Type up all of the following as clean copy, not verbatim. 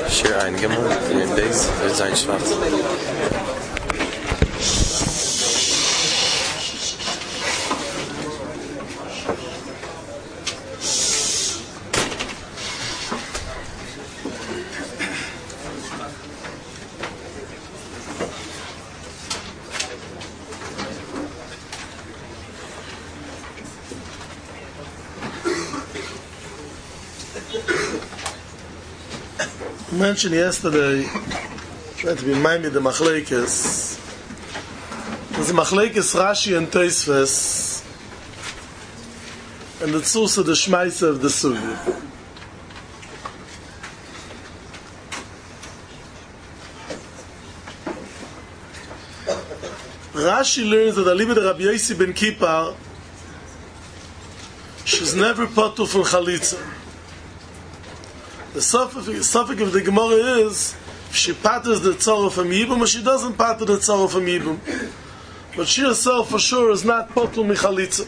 Schir ein Gimmel, in Beis, sein Schwarz. Mentioned yesterday, trying to be minded the Machlekes. There's a Machlekes Rashi and Tosfos, and the source of the Shmaisa of the Sugi. Rashi learns that Alibi the Rabbi Yossi ben Kippur, she's never potter from Chalitza. The suffix of the Gemara is if she patters the tzara from Yibum or she doesn't patter the tzara from Yibum. But she herself for sure is not potter michalitza.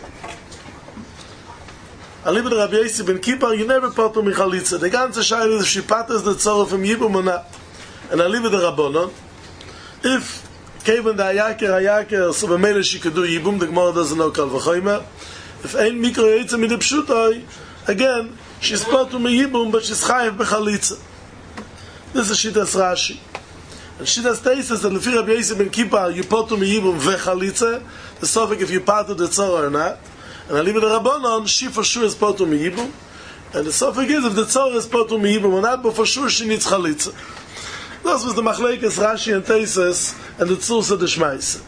Alibi the Rabbi Yossi ben Kippur, you never potter michalitza. The ganze shaila is if she patters the tzara from Yibum or not. And Alibi the Rabbanon, if Kevin the Ayaker, so b'meila she could do Yibum, the Gemara doesn't know Kal V'chomer. If ein mikro yetza mid pshutai, again, she's potter miyibum, but she's chayiv b'chalitza. This is Shitas Rashi. And Shitas Teis says that Lefi Rabbi Yossi ben Kippur, you potter miyibum v'chalitza, the suffix if you patter the tzara or not. And Alibi the Rabbanon, she for sure is potter miyibum. And the suffix is if the tzara is potter miyibum or not, but for sure she needs chalitza. This was the Machlekes Rashi and Teis and the Tzursa the Shmaisa.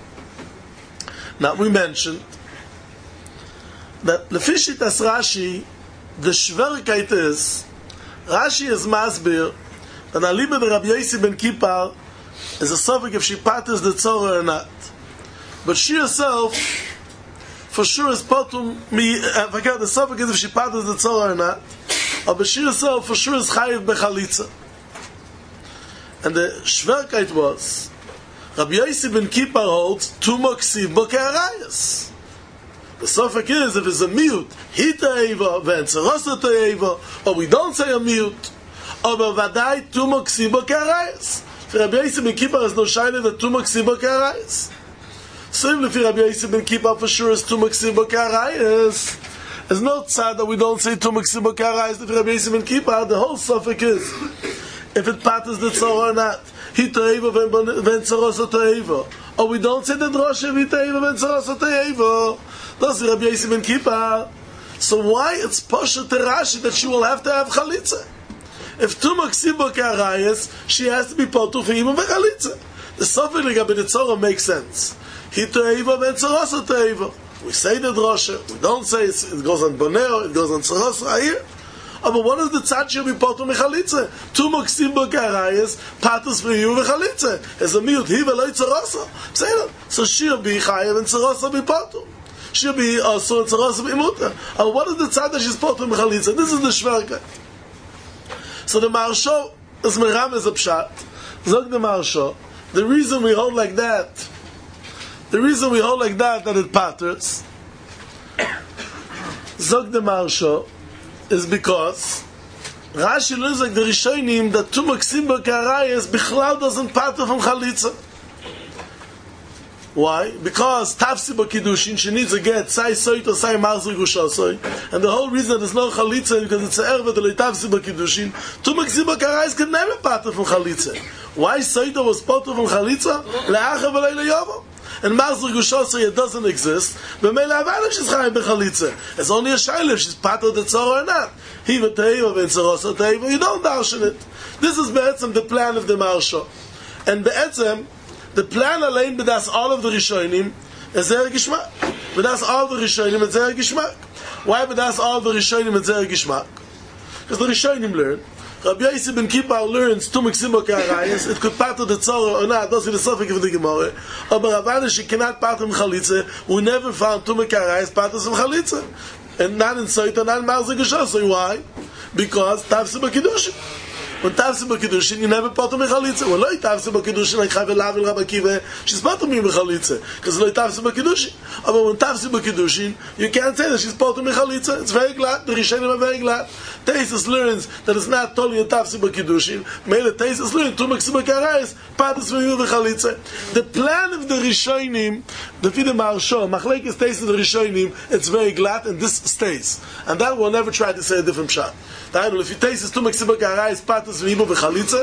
Now we mentioned that Lefi Shitas Rashi, the Shverkeit is, Rashi is masbir, and Alibi the Rabbi Yossi ben Kippur is a suffix if she patters the tzara or not. But she herself, for sure is potum, the suffix is if she patters the tzara or not, but she herself for sure is chayiv bechalitza. And the Shverkeit was, Rabbi Yossi ben Kippur holds, tu moksiv bo ke'arayas. The suffix is if it's a mute, hita eva, v'entzerosot eva, or we don't say a mute, or b'vadai tumok sibo ke'arayas. For Rabbi Yossi ben Kippur is no shayla that tumok sibo ke'arayas. So if Rabbi Yossi ben Kippur for sure is tumok sibo ke'arayas, there's no tzad that we don't say tumok sibo ke'arayas. If Rabbi Yossi ben Kippur, the whole suffix is if it patters the tzara or not, hita eva, v'entzerosot eva, or we don't say the drosha hita eva, v'entzerosot eva. That's Rabbi Yossi ben Kippur. So why it's Pasha Terashi that she will have to have chalitza? If tu maksibo ke'arayas, she has to be potu for Yibum v'chalitza. The suffix Legabe the Tzora makes sense. Hita eva v'entzerosot eva. We say the drosha. We don't say it goes on boneo, it goes on tzeros here. But what is the tzad she'll be potu v'chalitza? Tu maksibo ke'arayas, patus for Yibum v'chalitza. As a miyut, hi v'lo tzerosa. So she'll be chayav and tzerosa be potu. She'll be also tzaras b'imuta. And what is the tzad that she's potter mechalitza? This is the shverkeit. So the Maharsha is meram as a pshat. Zog the Maharsha. The reason we hold like that, that it patters, Zog the Maharsha, is because Rashi learns like the Rishonim that tu maksim b'karayas bichlal doesn't patter from chalitza. Why? Because tafsi b'kiddushin, she needs a get, sai soit or sai marzu gushasoi. And the whole reason that there's no chalitza is because it's a erva that tafsi b'kiddushin. Tu maksim b'karayas can never patter from chalitza. Why soita was patter from chalitza? Le'acha v'lei le'yovo. And marzu gushasoi, it doesn't exist. But me'la avana she's chayim b'chalitza. It's only a shayla if she's patter the tzara or not. He v'teiva v'entzerosot teiva, you don't darshan it. This is be'etzem the plan of the Maharsha. And be'etzem, the plan alain b'das all of the Rishonim is zer gishmak. B'das all the Rishonim is zer gishmak. Why b'das all the Rishonim is zer gishmak? Because the Rishonim learn. Rabbi Yossi ben Kippur learns tu maksim ke'arayas. It could patter the tzara or not. That's the suffix of the Gemara. But Ravana she cannot patter from chalitza. We never found tu ke'arayas patters from chalitza, and not in soita, not in marzik gushasoi. Why? Because tafsi b'kiddushin. When tafse b'kedushin, you never potter mechalitza. When lo tafse b'kedushin, like Chayv Elav Rabbi Akiva, she's potter mechalitza, because lo tafse b'kedushin. But when tafse b'kedushin, you can't say that she's potter mechalitza. It's very glad. The Rishonim are very glad. Taisus learns that it's not totally a tafse b'kedushin. Mele Taisus learns tumak sibakarayis patas v'mimu v'chalitza. The plan of the Rishonim, the Fide Maharsha, Machlekes Taisus the Rishonim, it's very glad, and this stays. And that will never try to say a different shot. If you taste is tumak sibakarayis patas v'mimu v'chalitza.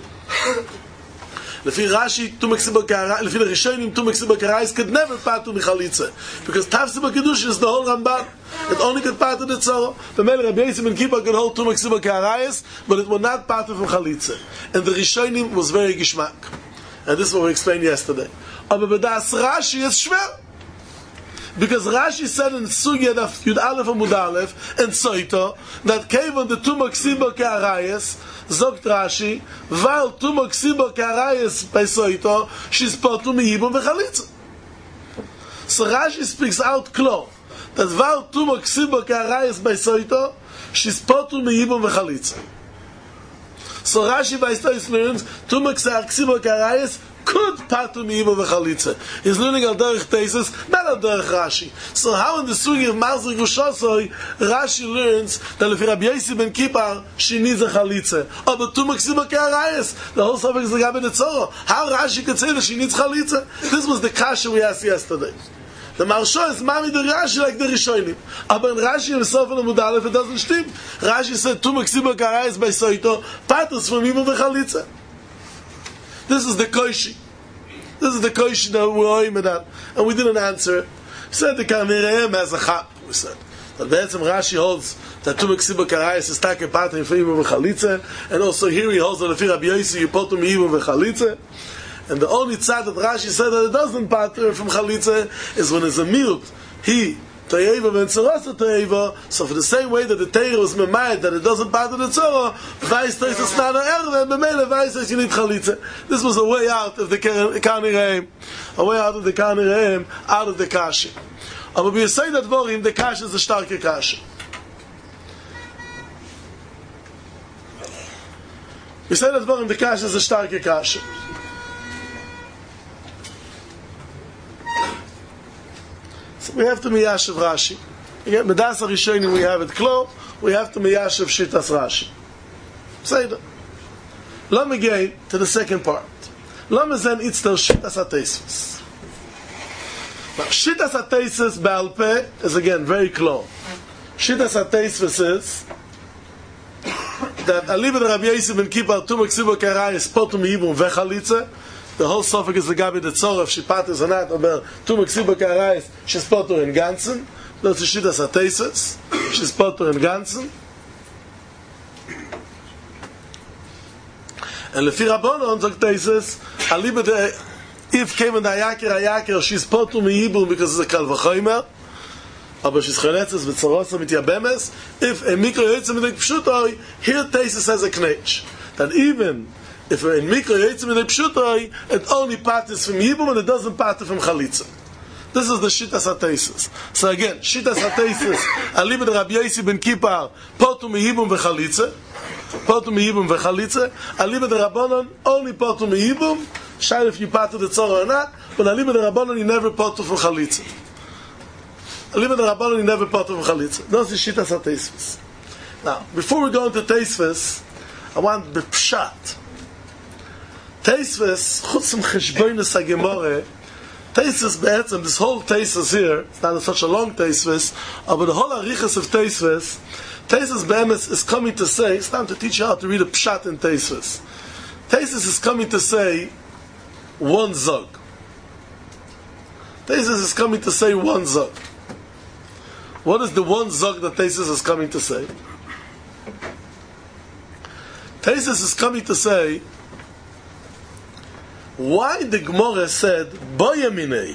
Lefi Rashi, tumak sibakarayis, lefi the Rishonim, tumak sibakarayis could never patu mechalitza, because tafse b'kedushin is the whole Ramban. It only could patu the tzara. The Melech Rabbi Yossi ben Kippur could hold tumak sibakarayis, but it will not patu from chalitza. And the Rishonim was very gishmak. And this is what we explained yesterday. Aber b'das Rashi is shver. Because Rashi said in Sugya Yud Aleph Amud Aleph and Soito that Kevon the tumak sibakarayis Zogt Rashi, Val Tumok Sibo Karayis by Soito, she's potu miyibum v'chalitza. So Rashi speaks out clear that Val Tumok Sibo Karayis by Soito, she's potu miyibum v'chalitza. So Rashi by Soito learns Tumok Sibo Karayis could patu miyibum v'chalitza. He's learning al derech Taisus, not al derech Rashi. So how in the sugi of Mazrik Ushosoi, Rashi learns that if Rabbi Yossi ben Kippur, she needs a chalitza. Oh, but tumak siba ke'arayis, the whole subject is the Gabi Netzoro. How Rashi could say that she needs chalitza? This was the kasha we asked yesterday. The Maharsha is mami the Rashi like the Rishonim. But in Rashi himself in the Amud Aleph, it doesn't stim. Rashi said tumak siba ke'arayis by Soito, patus from miyibum v'chalitza. This is the koishi. This is the koishi that we're aiming at. And we didn't answer. We said the Karmireim has a chap. We said that Rashi holds that tumak siba karayis is take patrim for miyibum v'chalitza, and also here he holds that if Rabbi Yossi you potu miyibum v'chalitza. And the only tzad that Rashi said that it doesn't pater from chalitza is when it's a miut. He Toyeva ben Tzorasa Toyeva. So for the same way that the Torah was memayed that it doesn't pater the Tzorah, Vais Toysa Snana Erve, and Bemele Vais Toysa you need chalitza. This was a way out of the Karnireim, a way out of the Karnireim, out of the Kashi. But we say that Vorim, the Kashi is a starke Kashi. We say that Vorim, the Kashi is a starke Kashi. So we have to miyashav Rashi. Again, Medas HaRishonim we have it klo, we have to miyashav Shitas Rashi. Say that. Let me get to the second part. Let me then itzter Shitas HaTeisvus. Now, Shitas HaTeisvus Ba'al is again very klo. Shitas HaTeisvus is that Aliba the Rabbi Yossi ben Kippur tumak sibo karayis potu miyibum v'chalitza. The whole suffix is the Gabi the Tzorah, she patters or not, aber tumak sibo karayis, she's potu in ganzen. That's the Shitas HaTeisvus, she's potu in ganzen. And Lefi Rabbanon, sagt Teisus, Aliba the, if came in the Ayaker, she's potu miyibum because it's a Kal V'chomer. Aber she's chonetzes v'tzorosa mit yabemes. If a mikro yotzim in the pshutoi, here Teisus has a knetch. That even if a mikro yotzim in the pshutoi, it only parties from yibum and it doesn't party from chalitza. This is the Shitas HaTeisus. So again, Shitas HaTeisus, Alibed Rabbi Yossi ben Kippur, potu miyibum v'chalitza. Potu miyibum v'chalitza. Alibed Rabbanon, only potu miyibum. Shayl if you party the tzorah or not, but Alibed Rabbanon, you never potu from chalitza. Aliba the Rabbanon, you never part of chalitza. That's the Shitas HaTeisvus. Now, before we go into Teisvus, I want the pshat. Teisvus, chutzim cheshboinus hagemore, Teisvus be'etzem, this whole Teisvus here, it's not such a long Teisvus, but the whole arichas of Teisvus, Teisvus be'emes is coming to say, it's time to teach you how to read a pshat in Teisvus. Teisvus is coming to say one zog. Teisvus is coming to say one zog. What is the one zog that Teisus is coming to say? Teisus is coming to say why the Gemara said Boyaminei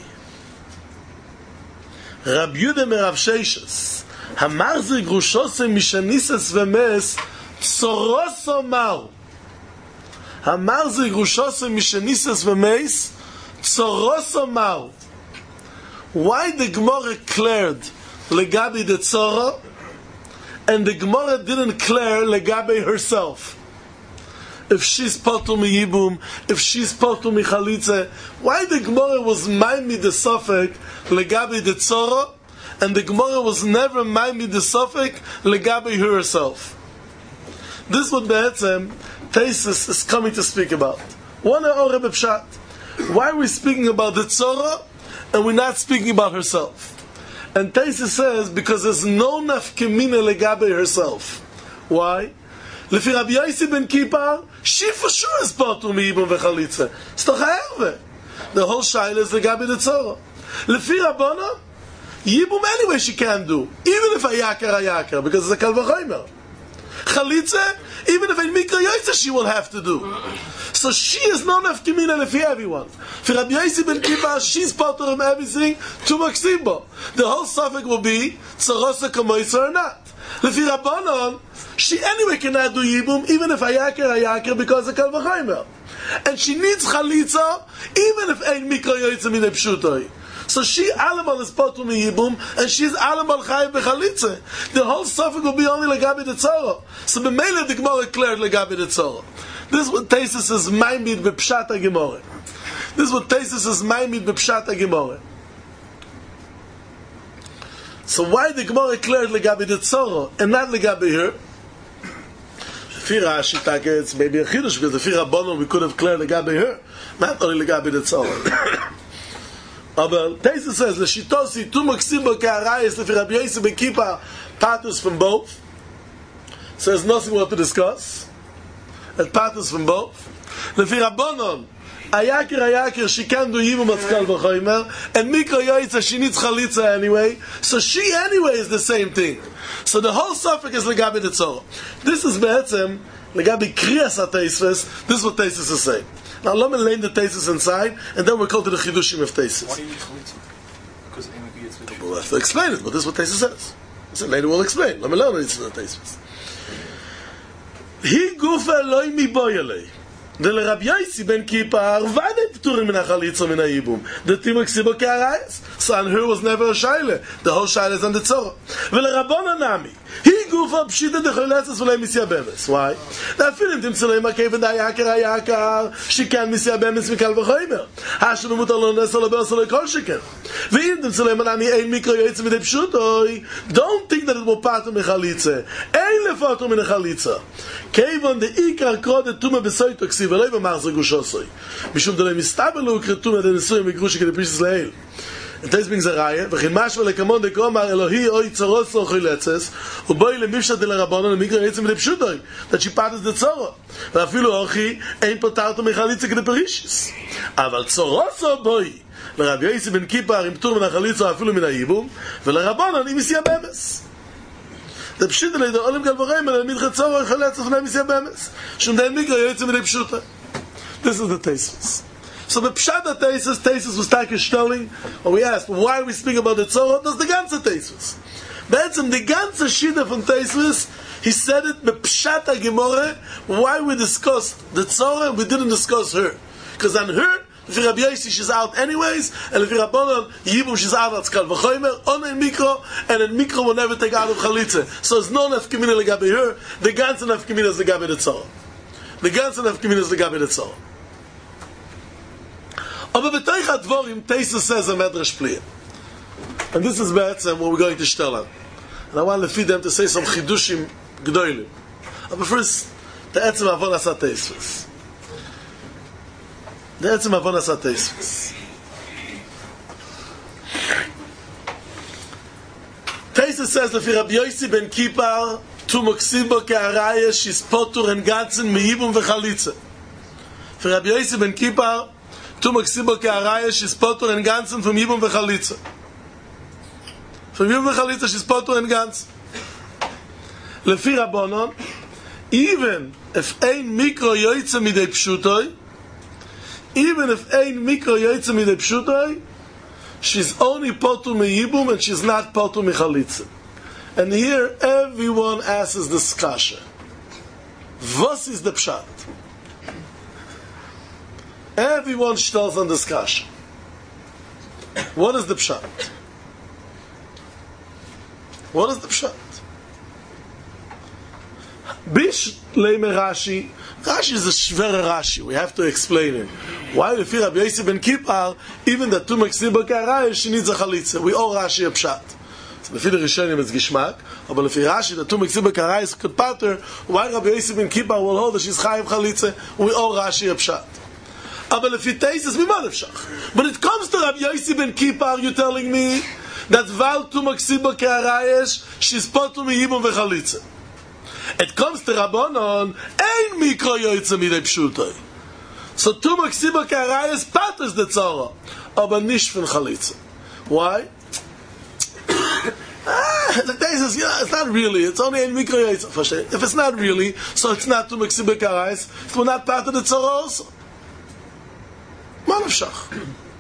Rab Yudah merav Sheishas Hamarzi grushose mishanisas v'mes Tzoroso mar Hamarzi grushose mishanisas v'mes Tzoroso mar. Why the Gemara declared Legabi the Tzorah, and the Gemara didn't declare Legabi herself. if she's potul mi yibum, if she's potul mi chalitza. Why the Gemara was maimid the suffix legabi the tzara, and the Gemara was never maimid the suffix legabi herself? This is what Be'etzem Taisus is coming to speak about. One or Rebbe Pshat. Why are we speaking about the tzara and we're not speaking about herself? And Taisus says because there's no nafkemina legabe herself. Why? Lefi Rabbi Yossi ben Kippar, she for sure is potul mi yibum v'chalitza. It's doch ha'erve. The whole shaila is legabe the tzara. Lefi Rabbana, yibum anyway she can do, even if ayakar, because it's a kal v'chomer. Chalitza, even if a mikra yotze she will have to do. So she is no nafkemina lefi everyone. For Rabbi Yossi ben Kippar, she's potul from everything to maksimbo. The whole suffix will be tzarosa kamoisa or not. Lefi Rabbanon, she anyway cannot do yibum, even if ayakar, because of kal v'chomer. And she needs chalitza, even if ein mikra yotze min pshutoi. So she alamal is potul mi yibum, and she's alamal chayv b'chalitza. The whole suffix will be only legabi the tzara. So b'meila the Gemara declared legabi the tzara. This is what Taisus is maimid b'pshat ha-Gemara. This is what Taisus is maimid b'pshat ha-Gemara. So why the Gemara declared legabi the tzara and not legabi her? Fi Rashi Taka, it's maybe a chidush, because the Fi Rabbanon we could have declared legabi her, not only legabi the tzara. But Taisus says, L'shitosi tu maksim bo ka'arayis lefi Rabbi Yossi ben Kippar patus from both. So there's nothing more to discuss. It patus from both. Lefi Rabbanon, ayakir, she can do yibum atzkal v'chomer, and mikra yotze, she needs chalitza anyway. So she anyway is the same thing. So the whole suffix is legabi the tzara. This is be'etzem legabi kriyas ha-Taisus. This is what Taisus is saying. Now let me lay the Taisus inside, and then we'll go to the chidushim of Taisus. Why do you need chalitza? Because we'll have to explain it, but this is what Taisus says. So later we'll explain. Let me learn it in the Taisus. He gufa loy mi boyalei. The Rabbi Yossi ben Kippar vade pturim min hachalitza min hayibum. The timuk sibo ke'arayis. So on her was never a shaila. The whole shaila is on the tzara. V'le Rabbana nami. He gufa pshita decholetzes v'le misya bemes. Why? Now filim timtzalei makeven da ayakar. She can misya bemes mikal v'choymer. Hashem mutar lo nesol lo be'osol lo kol sheken. V'im timtzalei manami ein mikro yoytze midei pshutoi. Don't think that it will part of mechalitza. Ein lefato min chalitza. Kevon de ikar krode tume besoytoksi ולא יבמר זה גושו סוי משום דלוי מסתבר הוקרתו מדי נשואים וגרושי כדי פריש ישראל תייס בינג זה ראיה וכן משהו לקמון דקומר אלוהי אוי צורות סורחי לצס ובואי למפשט אל הרבונו למיקרו יצא מדי פשוטוי that she parted the צורו ואפילו אוכי אין פותרתו מחליצה כדי פרישיס אבל צורוסו בואי לרבי יוסי בן קיפר עם פטור מן החליצה אפילו מן הייבום ולרבונו אני מסיה במס the pshita leider olim kal v'chomer midchat tzara chalitza v'nei misya bemes. Shum dein mikra yoytze midei pshuta. This is the Taisus. So the pshat the Taisus was taking stelling. When we asked, why are we speaking about the tzara? That's the ganze Taisus. Be'etzem the ganze shida from Taisus, he said it the pshat ha-Gemara. Why we discussed the tzara, we didn't discuss her, because on her. If Rabbi Yossi, she's out anyways, and if Rabbanon, Yibum, she's out at Tzkal V'chomer, on in Mikro, and in Mikro will never take out of Chalitza. So it's no nafkemina legabe her, the ganze nafkemina is legabe the tzara. The ganze nafkemina is legabe the tzara. Aber b'toich ha-dvorim, Taisus says a medrash pliya. And this is be'etzem what we're going to shtel on. And I want to feed them to say some chidushim gdoilim. But first, the etzem avon asa Taisus. The etzem avon asa Taisus. Taisus says lefi Rabbi Yossi ben Kippar tu moksim bo ke'araya she's potur en ganzen miyibum v'chalitza. For Rabbi Yossi ben Kippar tu moksim bo ke'araya she's potur en ganzen from yibum v'chalitza. From yibum v'chalitza she's potur en ganzen. Lefi Rabbanon, even if ein mikro yoytze midei pshutoi, even if ein mikro yoytze midei pshutoi, she's only potur miyibum and she's not potur michalitza. And here everyone asks this kasha. What is the pshat? Everyone stalls on this kasha. What is the pshat? What is the pshat? Bish leime Rashi Rashi is a shvera Rashi. We have to explain it. Why if Rabbi Yossi ben Kippur, even the Tumak Siba Karayis, she needs a chalitza. We all Rashi a pshat. So the Fidder Rishonim is Gishmak, but if Rashi, the Tumak Siba Karayis could pater, why Rabbi Yossi ben Kippur will hold that she's chayiv chalitza? We all Rashi a pshat. But if it tastes, we manavshach. But it comes to Rabbi Yossi ben Kippur, you're telling me that Val Tumak Siba Karayis, she's potu miyibum v'chalitza. It comes to Rabbanon, ein mikro yoytze midei pshutai. So Tumak Siba Karayis patters the tzara, aber nicht von chalitza. Why? The day says, it's not really, it's only ein mikro yoytze. If it's not really, so it's not Tumak Siba Karayis, it will not patter the tzara also. Manavshach.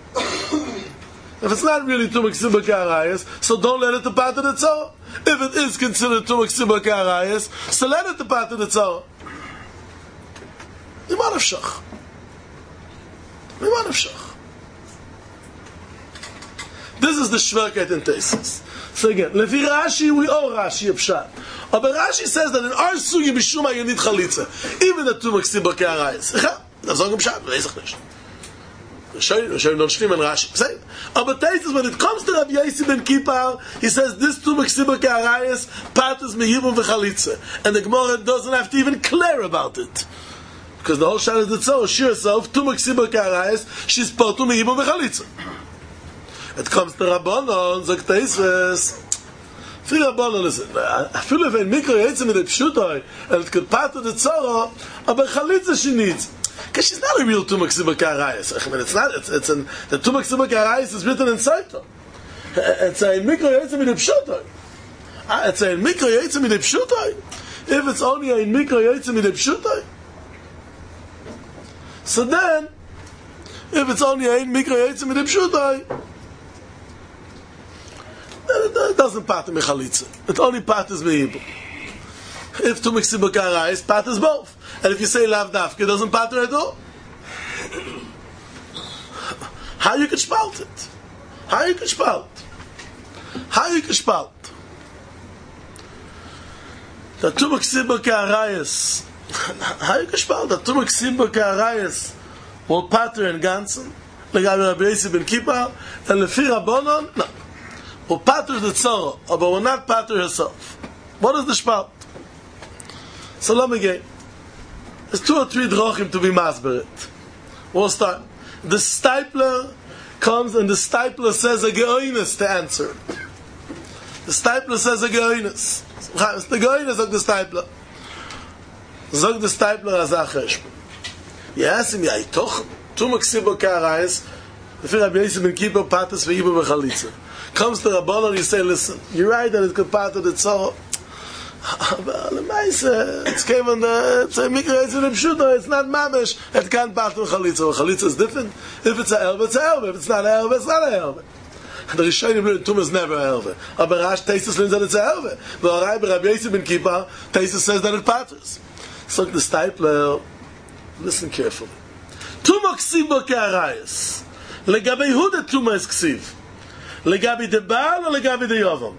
If it's not really Tumak Siba Karayis, so don't let it to pater the tzara. If it is considered Tumak Siba Karayis, so let it to pater the tzara. Manavshach. This is the Shverkeit in Tesis. So again, Lefi Rashi, we all Rashi Pshat. But Rashi says that in our Sugi Bishuma you need Chalitza. Even the Tumak Siba Karayis. Das sagen Pshat, weiß ich nicht. Schön don't stimmen Rashi. But Tesis, when it comes to Rabbi Yossi ben Kippur, he says this Tumak Siba Karayis patters meyibum v'chalitza. And the Gemara doesn't have to even clear about it. Because the whole shot is the tzor, she herself, Tumak Siba Karayis, she's potu meyibum v'chalitza. It comes to Rabbanon, Zok Teisves. Free Rabbanon, listen, I feel if ein mikro yetzim in the pshutai, and it could pater the tzora, but chalitza she needs. Because she's not a real Tumak Siba Karayis. I mean, it's not, it's an, the Tumak Siba Karayis is written in Saita. It's ein mikro yetzim in the pshutai. It's ein mikro yetzim in the pshutai. If it's only ein mikro yetzim in the pshutai, so then, if it's only ein mikro yetzim in the pshutai, it doesn't pater mechalitza. It only paters meyibum. If Tumak Siba Karayis, paters both. And if you say lav dafke, it doesn't pater at all. How you can spalt it? How you can spalt? The Tumak Siba Karayis. How you can spalt? The Tumak Siba Karayis will pater in Gansen. Like Rabbi Yossi ben Kippur. And Lefi Rabbanon, no. Will pater the tzara, but will not pater herself. What is the spalt? So let me get. There's 2 or 3 drachim to be masberit. We'll start. The stipler comes and the stipler says a geoinus to answer. The stipler says a geoinus. The geoinus of the stipler. Zog the stipler as a cheshbon. Yes, im yai toch. Tumak Siba Karayis. Lefi Rabbi Yossi ben Kippur patas ve'ibur v'chalitza. Comes to Rabbanon, you say, listen, you're right that it could pater the tzara. But it's came on the it's not mamish. It can't pater chalitza. Chalitza is different. If it's a elbe, it's a elbe. If it's not a elbe, it's not a elbe. The Rishonim learn Tum is never a elbe. Aber Rash Teisus learns that it's a elbe. But Rabbi Yossi ben Kippur, Teisus says that it paters. So the stipler, listen carefully. Tumak Siba Karayis. Legabe hu the Tuma is ksiv. Legabe de Baal or legabe de Yovam?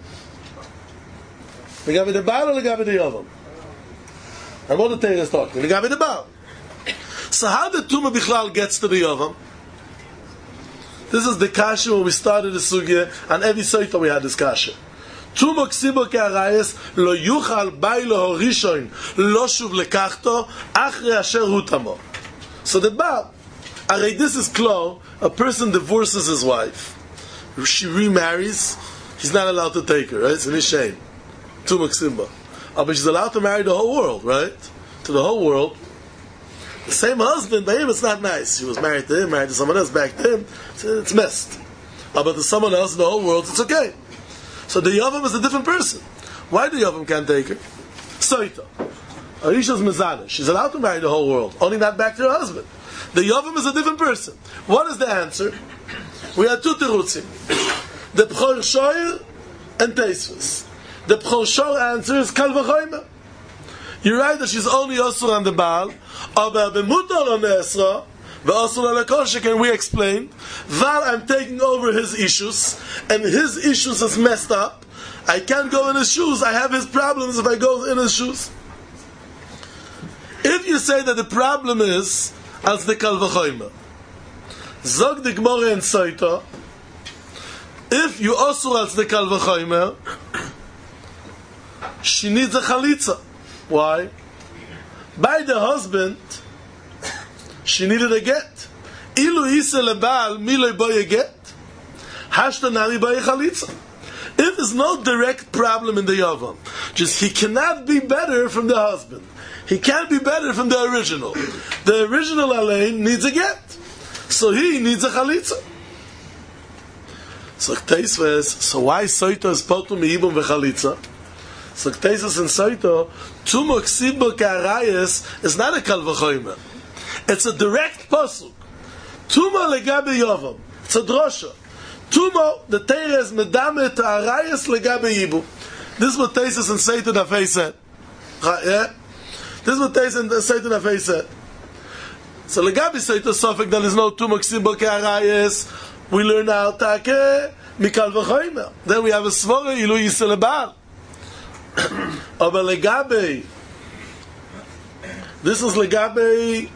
Legabe de Baal or legabe de Yovam? And what the Torah is talking? Legabe de Baal. So how the Tumah Bichlal gets to the Yovam? This is the kasha when we started the sugya, and every Sefer we had this kasha. Tumah Siba Karayis lo yuchal bailo horishon lo shuv lekachto achre asher hutamo. So the Baal, this is klo, a person divorces his wife. She remarries, he's not allowed to take her, right? It's an shame. Tumak Siba. But she's allowed to marry the whole world, right? To the whole world. The same husband, by him it's not nice. She was married to him, married to someone else, back to him. It's messed. But to someone else in the whole world, it's okay. So the Yavam is a different person. Why the Yavam can't take her? Soita. Arisha's Mezana. She's allowed to marry the whole world, only not back to her husband. The Yavam is a different person. What is the answer? We have 2 terutzim. The B'chor Shoyer and Teisvus. The B'chor Shoyer answer is Kal V'choyma. You're right that she's only Osur on the Baal, aber B'mutar on the Esra, V'osur on the Koshek, and we explained, Val, I'm taking over his issues, and his issues is messed up. I can't go in his shoes. I have his problems if I go in his shoes. If you say that the problem is als the Kal V'chomer, Zog the Gemara and Soita, if you also als the Kal V'chomer, she needs a chalitza. Why? By the husband, she needed a get. Ilu isa lebal miloi boy a get. Hashta nari boy a chalitza. If there's no direct problem in the yavam, just he cannot be better from the husband. He can't be better from the original. The original alain needs a get, so he needs a chalitza. So why soita is potum meibum v'chalitza? So Ktesis and Soito, Tumo Ksibo K'arayes is not a Kal V'chomer. It's a direct pasuk. Tumo Legabe Yovam. It's a drosha. Tumo, the Teres Medame Ta'arayes Legabe Yibu. This is what Ktesis and Soito Dafei said. Yeah? This is what Ktesis and Soito Dafei said. So Legabe Soito Sofik, there is no Tumo Ksibo K'arayes. We learn out Take Mikal V'chomer. Then we have a Svore Ilu Yisrael Baal. Aber legabe, this is legabe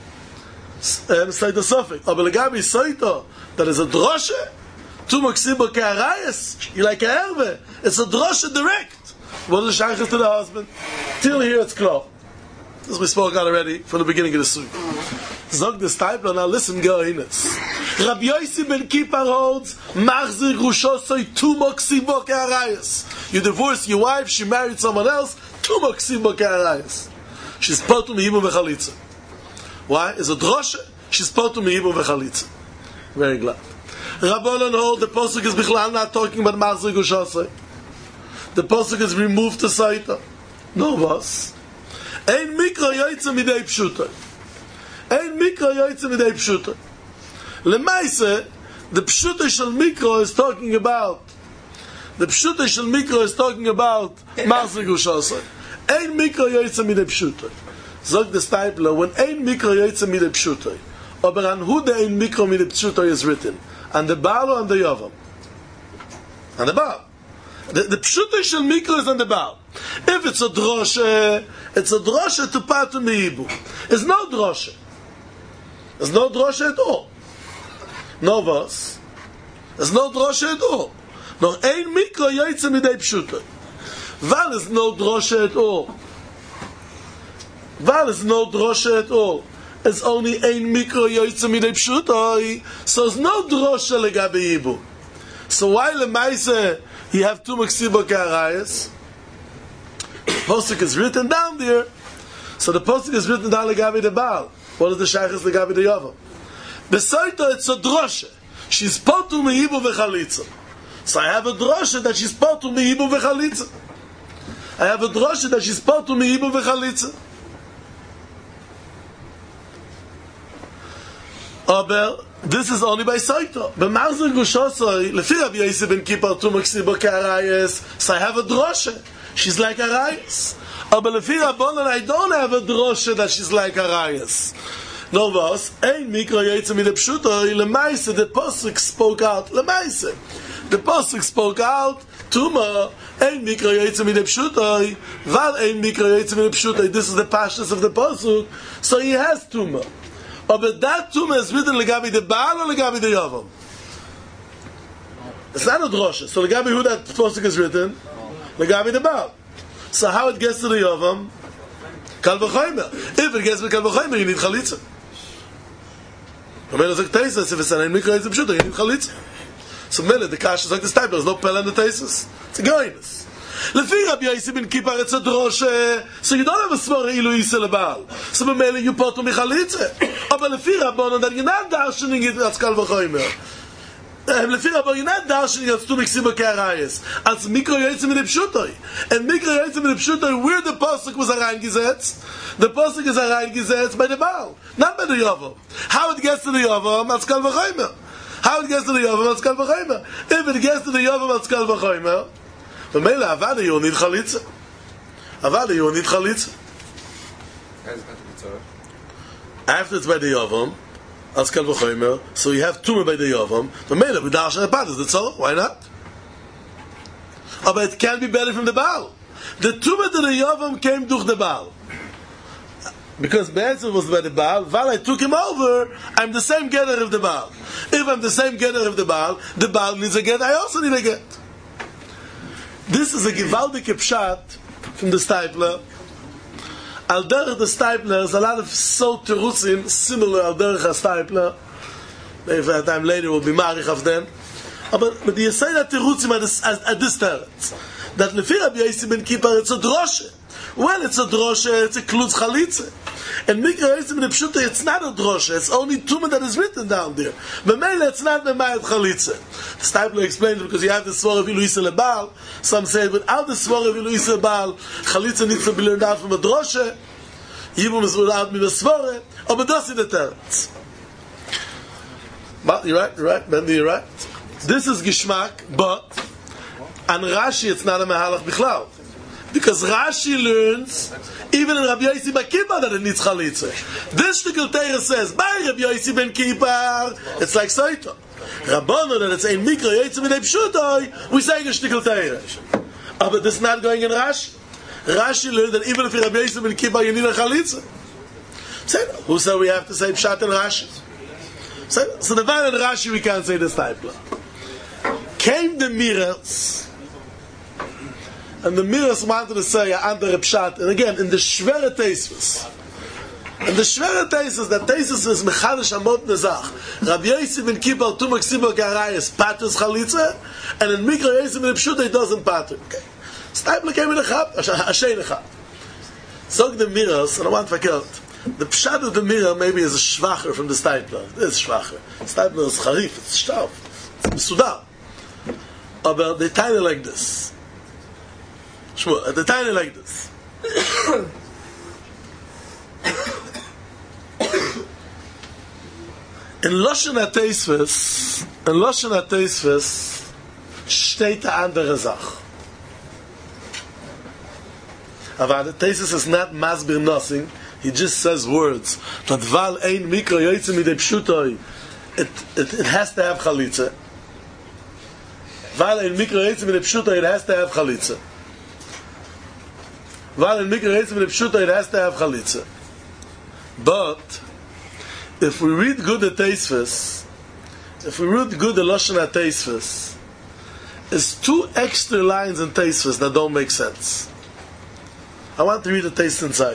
Soita Sofik. Aber legabe Soita, that is a droshe, tu maksibo ke'arayes, you like a herve, it's a droshe direct. What is the shaykhis to the husband? Till here it's clear. This we spoke out already from the beginning of the suit. Zog the stipler, now listen, goines. Rabbi Yossi ben Kippur holds, machzir rushosoi tu maksibo ke'arayes. You divorce your wife, she married someone else, tu maksibo ke'arayes. She's potum meibum v'chalitza. Why? It's a droshe, she's potum meibum v'chalitza. Very glad. Rabbanon hold, the posuk is bichlal not talking about machzir rushosoi. The posuk is removed to Saita. No was. Ein mikra yoytze midei pshuta. Ein mikra yoytze midei pshuta. Lemaise, the pshuta shel mikra is talking about. The pshuta shel mikra is talking about machzir rushosoi. Ein mikra yoytze midei pshuta. Zog the stipler, when ein mikra yoytze midei pshuta, aber an who the ein mikra midei pshuta is written? And the Baal or and the Yavam? And the Baal. The pshuta shel mikra is on the Baal. If it's a droshe to patu meibu. It's no droshe. There's no droshe at all. No vas. There's no droshe at all. No ein mikra yoytze midei pshuta. Val is no droshe at all. Val is no droshe at all. It's only ein mikra yoytze midei pshuta. So there's no droshe legabe yibu. So why lemaise you have two maksibo ke'arayes? Posuk is written down there. So the posuk is written down legabe the Baal. What is the shaykhis legabe the Yavam? Besaita it's a droshe. She's potu meibu v'chalitza. So I have a droshe that she's potu meibu v'chalitza. I have a droshe that she's potu meibu v'chalitza. Aber this is only by Saita. But Machzir Rushosoi, lefi Rabbi Yossi ben Kippur tu maksibo ke'arayes. So I have a droshe. She's like a rayas. But lefi Rabbanon, I don't have a droshe that she's like a rayas. No was. Ein mikra yoytze midei pshuta. Lemaise, the posuk spoke out. Lemaise, the posuk spoke out. Tuma. Ein mikra yoytze midei pshuta. Val ein mikra yoytze midei pshuta. This is the pashtus of the posuk. So he has tuma. But that tuma is written legabi the Baal or legabi the Yavam? It's not a droshe. So legabi who that posuk is written? Legabi the Baal. So how it gets to the Yavam? Kal v'chomer. If it gets to Kal v'chomer, you need chalitza. If it's an ein mikra yoytze pshuta, you need chalitza. So mele, the kash is like this type. There's no pel on the tesis. It's a goyness. Lefi Rabbi Yossi ben Kippur it's a droshe, so you don't have a svara ilu yisrael Baal. So b'mele you potu michalitze. Aber lefi Rabbanon that you're not darshaning it as Kal v'chomer. Lefi Rabbanon you're not darshaning as tu maksibo ke'arayes. As mikra yoytze midei pshutoi. And mikra yoytze midei pshutoi, where the pasuk was areingesetzt? The pasuk is areingesetzt by the Baal, not by the Yavam. How it gets to the Yavam as Kal v'chomer? How it gets to the Yavam as Kal v'chomer? If it gets to the Yavam as Kal v'chomer, V'meila avada you need chalitza. Avada you need chalitza. After it's by the Yavam, as Kal v'chomer, so you have tumah by the Yavam. V'meila b'darshan apad is the tzorah. Why not? But it can be better from the Baal. The tumah to the Yavam came durch the Baal. Because Be'etzim was by the Baal, while I took him over, I'm the same getter of the Baal. If I'm the same getter of the Baal needs a get, I also need a get. This is a gewaldige pshat from the Steipler. Al derech the Steipler, there's a lot of so terutzim similar al derech a Steipler. Maybe a time later we'll be marich of them. But the Yisrael terutzim at this teretz. That lefi Rabbi Yossi ben Kippur, it's a droshe. Well, it's a droshe, it's a klutz chalitze. And Mikra Yossi ben Pshuta, it's not a droshe, it's only tumah that is written down there. But mainly it's not memayat chalitze. The Steipler explained it because you have the swar of Ilu Yisrael Baal. Some say without the swar of Ilu Yisrael Baal, chalitze needs to be learned out from a droshe. Yibum is learned out from a swar. But that's in the teretz. But you're right, Bendy, you're right. This is Gishmak, but on Rashi it's not a Mehalach Bichlal. Because Rashi learns, even in Rabbi Yossi ben Kippur, that it needs Chalitza. This Shtikel Teira says, by Rabbi Yossi ben Kippur, it's like Soito. Rabbonon, that it's ein Mikra Yossi ben Pshutoi, we say a Shtikel Teira. But this is not going in Rashi. Rashi learns that even if you're Rabbi Yossi ben Kippur, you need a Chalitza. Who said we have to say Pshat in Rashi? So the one in Rashi we can't say this type. Came the mirrors, and the mirrors wanted to say under a pshat, and again in the Shvere Teisvus. And the Shvere Teisvus, that Teisvus is mechadish amot nezach. Rabbi Yossi ben Kippur tu maksibo karayis patus chalitza, and in Mikra Yossi ben Pshuta he doesn't patur. Okay, Steipler came in a chab, Hashem a chab. Zog the mirrors, and I want to forget. The pshat of the mirror maybe is a schwacher from the Steipler. It is schwacher. Steipler is charif, it's sharp, it's mesudar. But they tiny like this. Shmuel, they tiny like this. In Loshen HaTeisves, steht a andere Sach. Aber the Teisves is not masbir nothing. He just says words. That val ein mikro yoytze midei pshutoi. It has to have chalitza. Val ein mikro yoytze midei pshutoi. It has to have chalitza. Val ein mikro yoytze midei pshutoi. It has to have chalitza. But if we read good the Teisves, if we read good the Loshen HaTeisves, there's two extra lines in Teisves that don't make sense. I want to read the Teisves inside.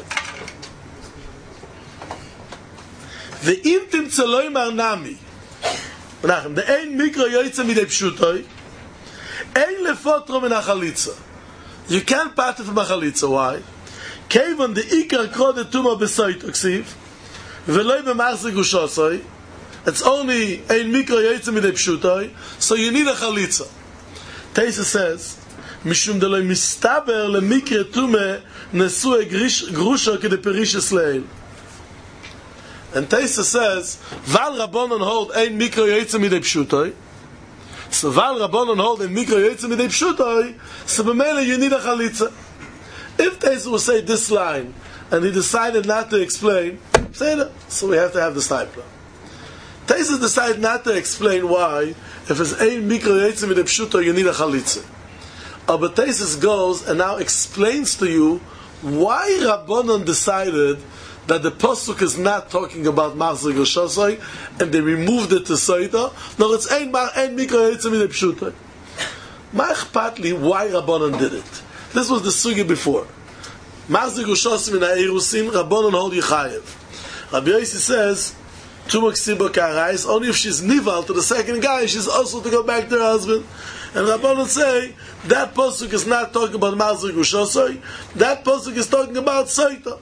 The intim tzeloi marnami. The ein mikro yoytze midei pshutoi. Ein lefotro min hachalitza. You can't part from a chalitza. Why? Kevon the ikar krode tuma besoit oksiv. Veloi b'marzik ushosoi. It's only ein mikro yoytze midei pshutoi. So you need a chalitza. Teisa says, mishum deloi mistaber le mikre tume nesue grusha kede perishes leil. And Teisa says, Val Rabbonon hold ein mikro yoytze midei pshutoi. So Val Rabbonon hold ein mikro yoytze midei pshutoi. So b'mele you need a chalitza. If Teisa will say this line, and he decided not to explain, say that. So we have to have the Steipler. Teisa decided not to explain why, if it's ein mikro yoytze midei pshutoi, you need a chalitza. But Teisa goes and now explains to you why Rabbonon decided that the pasuk is not talking about Marzik or Shosai, and they removed it to Soita. No, it's ein mikro yoytze midei pshutoi. Ma'achpatli why Rabbanon did it. This was the sugi before. Marzik or Shosai min ha'erusin, Rabbanon hold Yechayev. Rabbi Yossi says, Tumak Siba Karais, only if she's nival to the second guy, she's also to go back to her husband. And Rabbanon say, that pasuk is not talking about Marzik or Shosai, that pasuk is talking about Soita.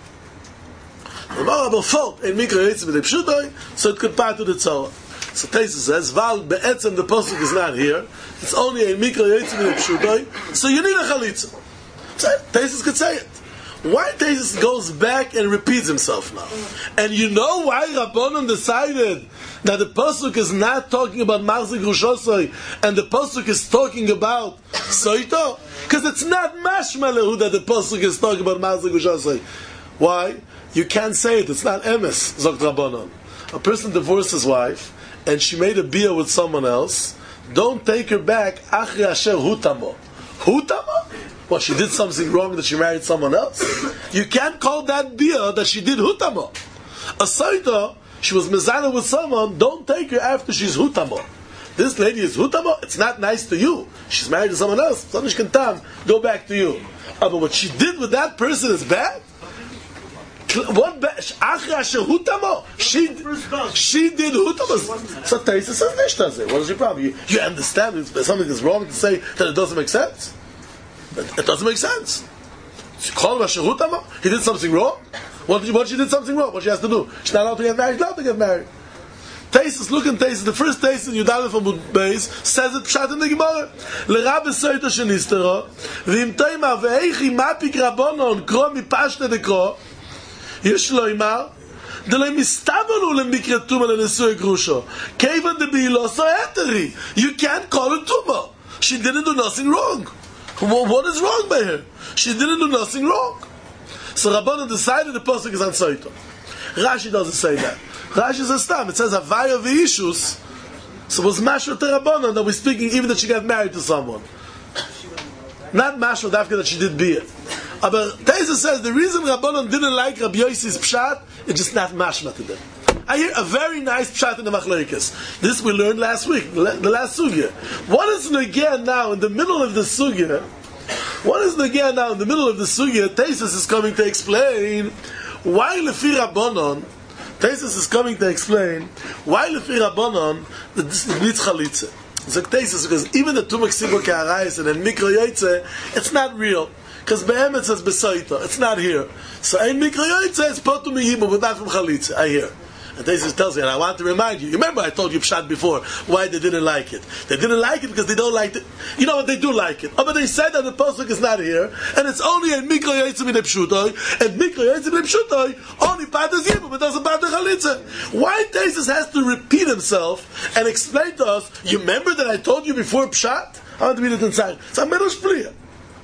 So it could part to the Tzorah. So Teisa says, Val be'etzem the pasuk is not here. It's only a mikro yoytze midei pshutoi. So you need a chalitza. Teisa could say it. Why Teisa goes back and repeats himself now? And you know why Rabbanon decided that the pasuk is not talking about Marzik Rushosoi and the pasuk is talking about Soito? Because it's not mashma lehu that the pasuk is talking about Marzik Rushosoi. Why? You can't say it. It's not emes, Zogt Rabbanon. A person divorced his wife, and she made a bia with someone else. Don't take her back. Achri asher hutamo. Hutamo? Well, she did something wrong that she married someone else. You can't call that bia that she did hutama. A saita, she was mezana with someone, don't take her after she's hutama. This lady is hutama, it's not nice to you. She's married to someone else. Go back to you. But what she did with that person is bad? What bad? She did hutama. So Taisa says nishtaze. What is your problem? You understand if something is wrong to say that it doesn't make sense? It doesn't make sense. She called him a shehutama. He did something wrong. What she did something wrong? What she has to do? She's not allowed to get married. She's allowed to get married. Taisus, look in Taisus. The first Taisus in Yudalef from Beis says it pshat in the Gemara. L'Rab Soita shenistero v'im toimar ve'eichi mapik rabonon kro mipashte dekro yesh lo imar delay mistabonu lemikre tuma lenesui grusho kevan de biilo so eteri. You can't call it tuma. She didn't do nothing wrong. What is wrong by her? She didn't do nothing wrong. So Rabbanon decided the pasuk is on Soita. Rashi doesn't say that. Rashi says stam. It says Havaya v'ishus. So it was Mashra Terabbanon that we're speaking even that she got married to someone. Not Mashra Dafka that she did biyah. But Taisa says the reason Rabbanon didn't like Rabbi Yossi's pshat is just not mashma to them. I hear a very nice pshat in the Machlokes. This we learned last week, the last sugya. What is Negeh now in the middle of the sugya? What is Negeh now in the middle of the sugya? Taisus is coming to explain why Lefi Rabbanon. Taisus is coming to explain why Lefi Rabbanon the needs chalitza. So Taisus because even the Tumak Sibo Ka'arayis and then Mikra Yoytze, it's not real. Because Be'em it says Besoita, it's not here. So in Mikra Yoytze it's Potu Mihibu, but not from chalitza. I hear. And Taisus tells me, and I want to remind you. Remember, I told you pshat before why they didn't like it. They didn't like it because they don't like it. You know what? They do like it. Oh, but they said that the pasuk is not here, and it's only in Mikra Yotzim in Pshutoy, and Mikra Yotzim in Pshutoy only patas yibum, but doesn't patas chalitza. Why Taisus has to repeat himself and explain to us? You remember that I told you before pshat? I want to read it inside. It's a medrash pliya.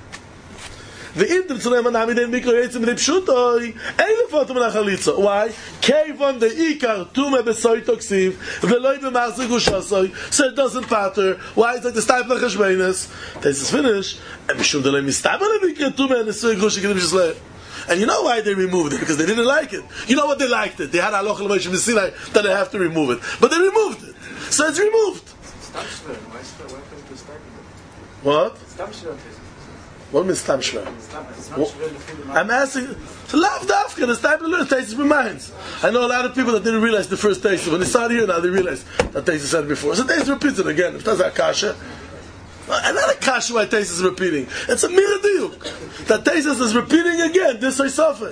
The intim to them anami den mikro yetzim de pshutoy ele foto men chalitza. Why? Kevon the ikar tume besoy toksiv veloy b'machzik ushasoy, so it doesn't patter. Why? It's like the style of cheshbeines. This is finished. And mishum delay mistaber mikro tume nesoy grushi kedim shlei. And you know why they removed it? Because they didn't like it. You know what they liked it? They had halacha l'moshe v'sinai that they have to remove it, but they removed it. So it's removed. What? What means Stam Shver? I'm asking, so lav dafka, the type of learn Taisus reminds. I know a lot of people that didn't realize the first Taisus. When they started here now, they realized that Taisus said it before. So Taisus repeats it again. If that's a kasha, and not a kasha why Taisus is repeating. It's a mirror diuk. That Taisus is repeating again, this I suffer.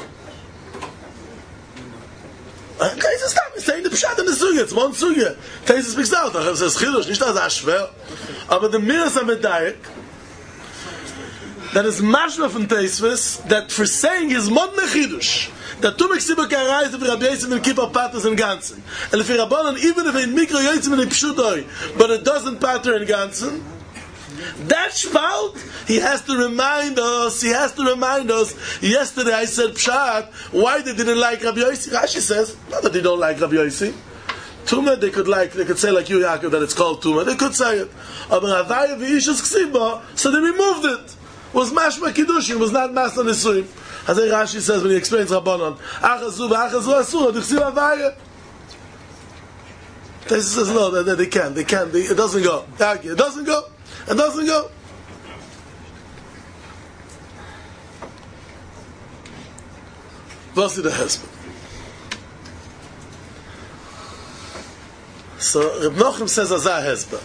Taisus is saying the pshat in the sugya. It's one sugya. Taisus speaks out. It says chidush, nicht as a shver. But the mirror is a medayek. That is mashma from Teisvis, that for saying his modne chidush, that Tumek Sibo Ka'arayis if Rabbi Yosef will keep up patterns in Gansen. And if Rabbanon, even if in Mikra Yotzim in Pshutoy, but it doesn't patter in Gansen, that shpalt, he has to remind us, yesterday I said Pshat, why they didn't like Rabbi Yosef. Rashi says, not that they don't like Rabbi Yosef. Tumah, they could say like you, Yaakov, that it's called Tumah, they could say it. But Havaya v'Ishus Ksiba, so they removed it. Was mashma kiddushin, was not masna nisuim. As Rashi says when he explains Rabbanon, achazu v'achazu asura, d'chsiv avaya. He says no, they can't, it doesn't go. It doesn't go. Was the husband? So Reb Nochem says Azar husband.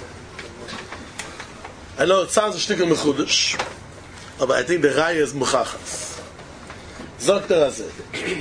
I know it sounds a shtickle mechudesh. But I think the Raya is Muchachas. Zogt Razeh.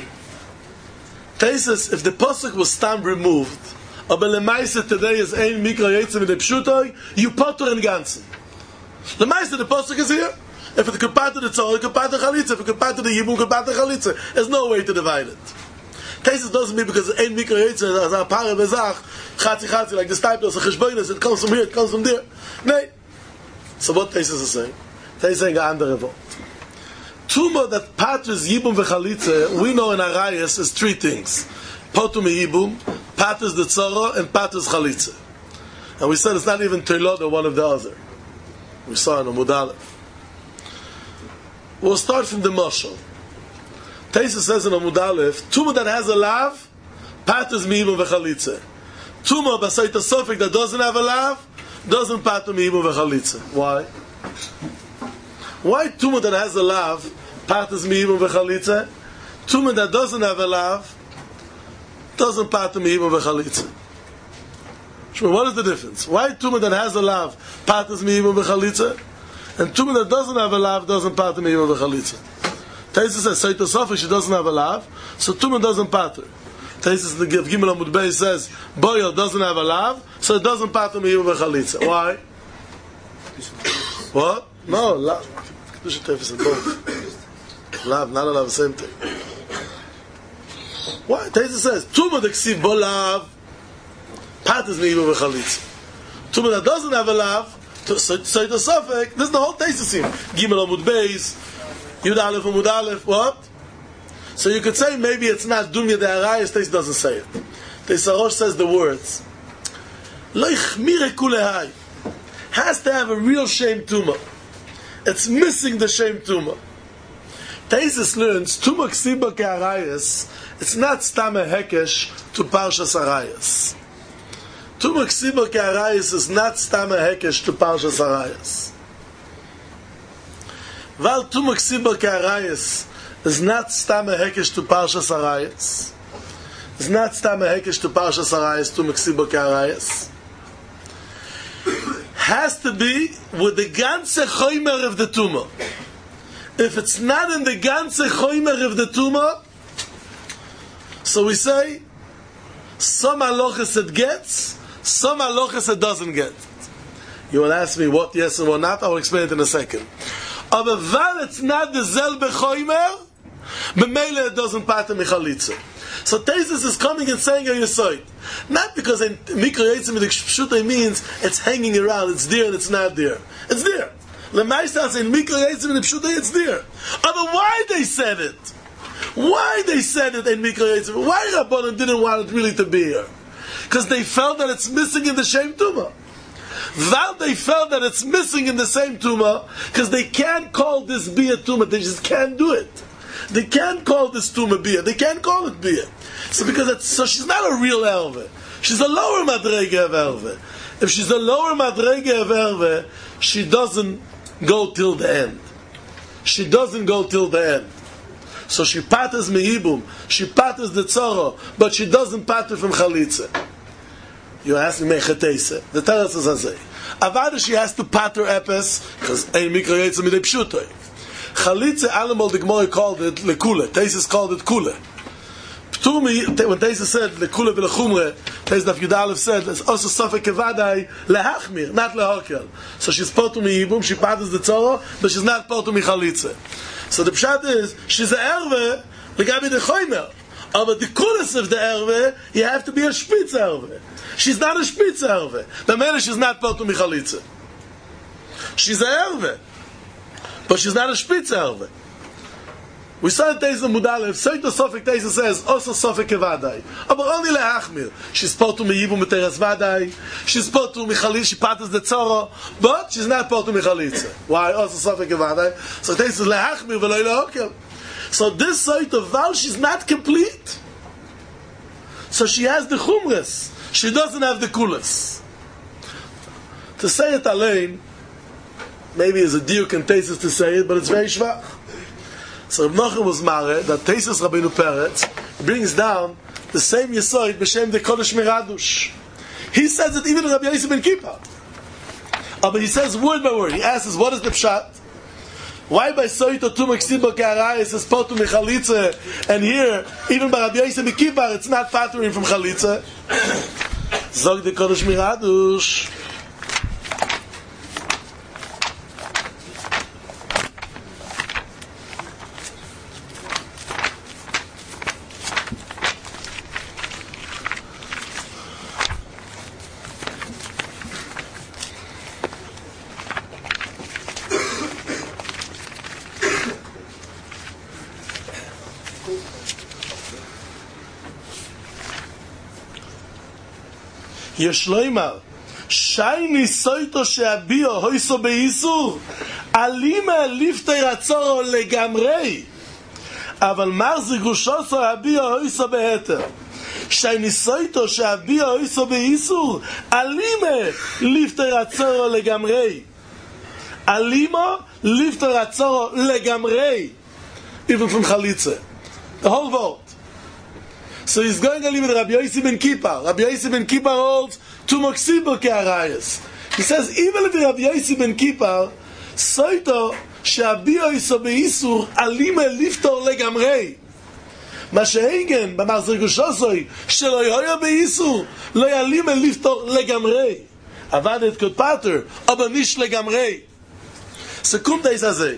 Taisus, if the Pasuk was stam removed, aber Lemaisa today is ein Mikra Yotzim in the Pshutoy, you potter in Gansen. Lemaisa, the Pasuk is here. If it could patter the Tzor, it could patter Chalitza. If it could patter the Yibum, it could patter Chalitza. There's no way to divide it. Taisus doesn't mean because ein Mikra Yotzim, as a para bezach, chatzi, like the stiples, a cheshbonis, it comes from here, it comes from there. No. So what Taisus is saying? They're saying a andere Wort. Tumah that patters Yibum v'chalitza, we know in Arayas is three things. Potum Yibum, patters the Tzara, and patters chalitza. And we said it's not even Teilot or one of the other. We saw in Amud Aleph. We'll start from the Mashal. Taisa says in Amud Aleph, Tuma that has a lav, patters miyibum v'chalitza. Tuma b'sayta sofik that doesn't have a lav, doesn't patter miyibum v'chalitza. Why? Why Tuma that has a lav, patters miyibum v'chalitza? Tuma that doesn't have a lav, doesn't patter miyibum v'chalitza. What is the difference? Why Tuma that has a lav, patters miyibum v'chalitza? And Tuma that doesn't have a lav, doesn't patter miyibum v'chalitza. Taisus says, Saita Sofik, she doesn't have a lav, so Tuma doesn't patter. Taisus, the Gimel Amud Beis says, Boyel doesn't have a lav, so it doesn't patter miyibum v'chalitza. Why? What? No, lav. Kedusha Tefes and both. Lav, not a lav, same thing. Why? Taisus says, Tuma d'ksiv bo lav, patters miyibum v'chalitza. Tuma that doesn't have a lav, Saita Sofik, this is the whole Taisus. Gimel Amud Beis, Yud Aleph Amud Aleph, what? So you could say maybe it's not Dumya de Arayas, Tais doesn't say it. Tais Arosh says the words. Loich mire kulehai. Has to have a real shame Tuma. It's missing the shame Tuma. Taisus learns, Tuma Ksiba ke Arayas, it's not Stam Hekesh to Parshas Arayas. Tuma Ksiba ke Arayas is not Stam Hekesh to Parshas Arayas. Val Tuma Ksiba ke Arayas is not Stam Hekesh to Parshas Arayas. It's not Stam Hekesh to Parshas Arayas, Tuma Ksiba ke Arayas. Has to be with the ganze choimer of the Tuma. If it's not in the ganze choimer of the Tuma, so we say, some halachas it gets, some halachas it doesn't get. You will ask me what yes and what not, I will explain it in a second. Aber weil it's not the selbe choimer, b'meile it doesn't pater michalitza. So Taisus is coming and saying a yisoid. Not because in Mikra Yitzim in the Pshutai means it's hanging around, it's there and it's not there. It's there. L'maistas in Mikra Yitzim in the Pshutai, it's there. But why they said it? Why they said it in Mikra Yitzim? Why Rabbanan didn't want it really to be here? Because they felt that it's missing in the Shem Tumah. That they felt that it's missing in the same Tumah, because they can't call this Bia Tumah, they just can't do it. They can't call this Tumah Bia, they can't call it Bia. So she's not a real Erve. She's a lower Madrege of Erve. If she's a lower Madrege of Erve, she doesn't go till the end. She doesn't go till the end. So she patters Mehibum, she patters the Tzoro, but she doesn't patter from Chalitza. You ask me Mechatese. The Teretz is Azay. Avada she has to patter Epes, because Ein Mikra Yitzim Midei Pshutoi. Chalitza animal the Gemara called it Lekule. Taisus called it Kule. Ptumi, when Taisus said Lekule v'lechumre, Taisus Daf Yud Aleph said, it's also Sofek Kevadai lehachmir, not lehokel. So she's potu miyibum, she patters the Tzoro, but she's not potu michalitza. So the Pshat is, she's a Erve, legabi the Choymer. But the Kulis of the Erve, you have to be a Spitz Erve. She's not a Spitz Erve. The man she's not potu michalitza. She's a Erve, but she's not a Spitz Erve. We saw in Teis Amud Aleph, Seita Sofik Teis says, also Sofik Kevadai. But only lehachmir. She's potu miyibum b'teres vadai. She's potu michalitza, she patters the tzoro, but she's not potu michalitza. Why? Also Sofik Kevadai. So Teis says lehachmir v'loi lehokel. So this Seita Val, she's not complete. So she has the chumres. She doesn't have the kulas. To say it alone, maybe is a diuk and Teis to say it, but it's very shvach. So Reb Nachum was mare that Teisus Rabbeinu Peretz brings down the same Yesoid b'shem the Kodesh Miradush. He says it even in Rabbi Yosef ben Kippur. But he says word by word. He asks, what is the pshat? Why by Soito Tumah Ksiba Ke'arayis is potu michalitza, and here even by Rabbi Yosef ben Kippur it's not fattering from chalitza? Zog the Kodesh Miradush. Yeshloimar שייני סויטו שהביאו הויסו באיסור אלימה ליפטי רצורו לגמרי אבל מרזי גושוסו הביאו הויסו בהתר שייני סויטו שהביאו הויסו באיסור אלימה ליפטי רצורו לגמרי אלימה ליפטי רצורו לגמרי even from Chalitza the whole vote. So he's going to leave with Rabbi Yossi ben Kippur. Rabbi Yossi ben Kippur holds to Moksibo Ke'arayas. He says, even if Rabbi Yossi ben Kippur, Soito she'abio iso be'isur alime liftor legamrei. מה שהגן במחזיר גושוסוי שלא יהיה באיסור לא יעלימה לפתור לגמרי עבדת כפטר אבל ניש לגמרי סקונטייס הזה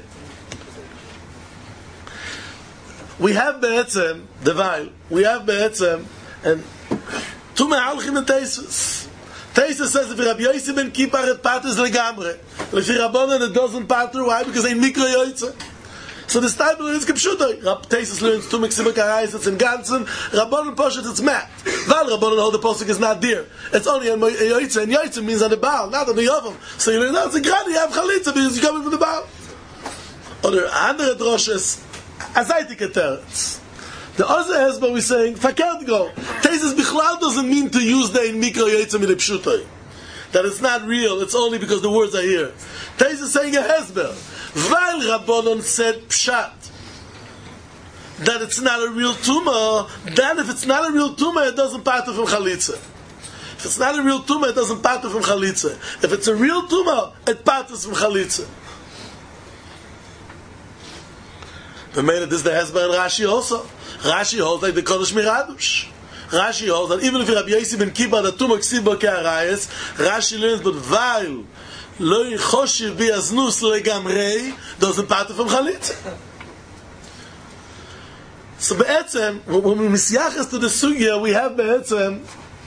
we have בעצם דבייל we have בעצם and two מהלכים לתייסוס תייסוס says לפי רבי יוסי בן קיפר את פטרס לגמרי לפי רבונן it doesn't patter why because אין מיקרו יוצא so the stable is kipshuto Teisus learns to mix it it's in ganzen Rabbanon Poshet it's mat Val Rabbanon hold the posuk is not there it's only on Yoitza and Yoitza means on the Baal not on the Yovam so you learn that's a grad you have Chalitza because you're coming from the Baal oder andere droshes azaitik teretz the other husband we're saying fakert go Teisus Bichlal doesn't mean to use the in mikro Yoitza mit pshuto that it's not real it's only because the words are here Teisus is saying a husband Weil Rabbanon said pshat that it's not a real tumor, then if it's not a real tumor, it doesn't pater from chalitza. If it's not a real tumor, it doesn't pater from chalitza. If it's a real tumor, it paters from chalitza. The main this the Hezbollah and Rashi also. Rashi holds like the Kodesh Miradush. Rashi holds that even if Rabbi Yossi ben Kippur the tumor ksibo ke'arayes, Rashi learns but while לא יחושב ביזנוס לגמרי doesn't pater from chalitza. So בעצם when we misyaches to the sugya we have בעצם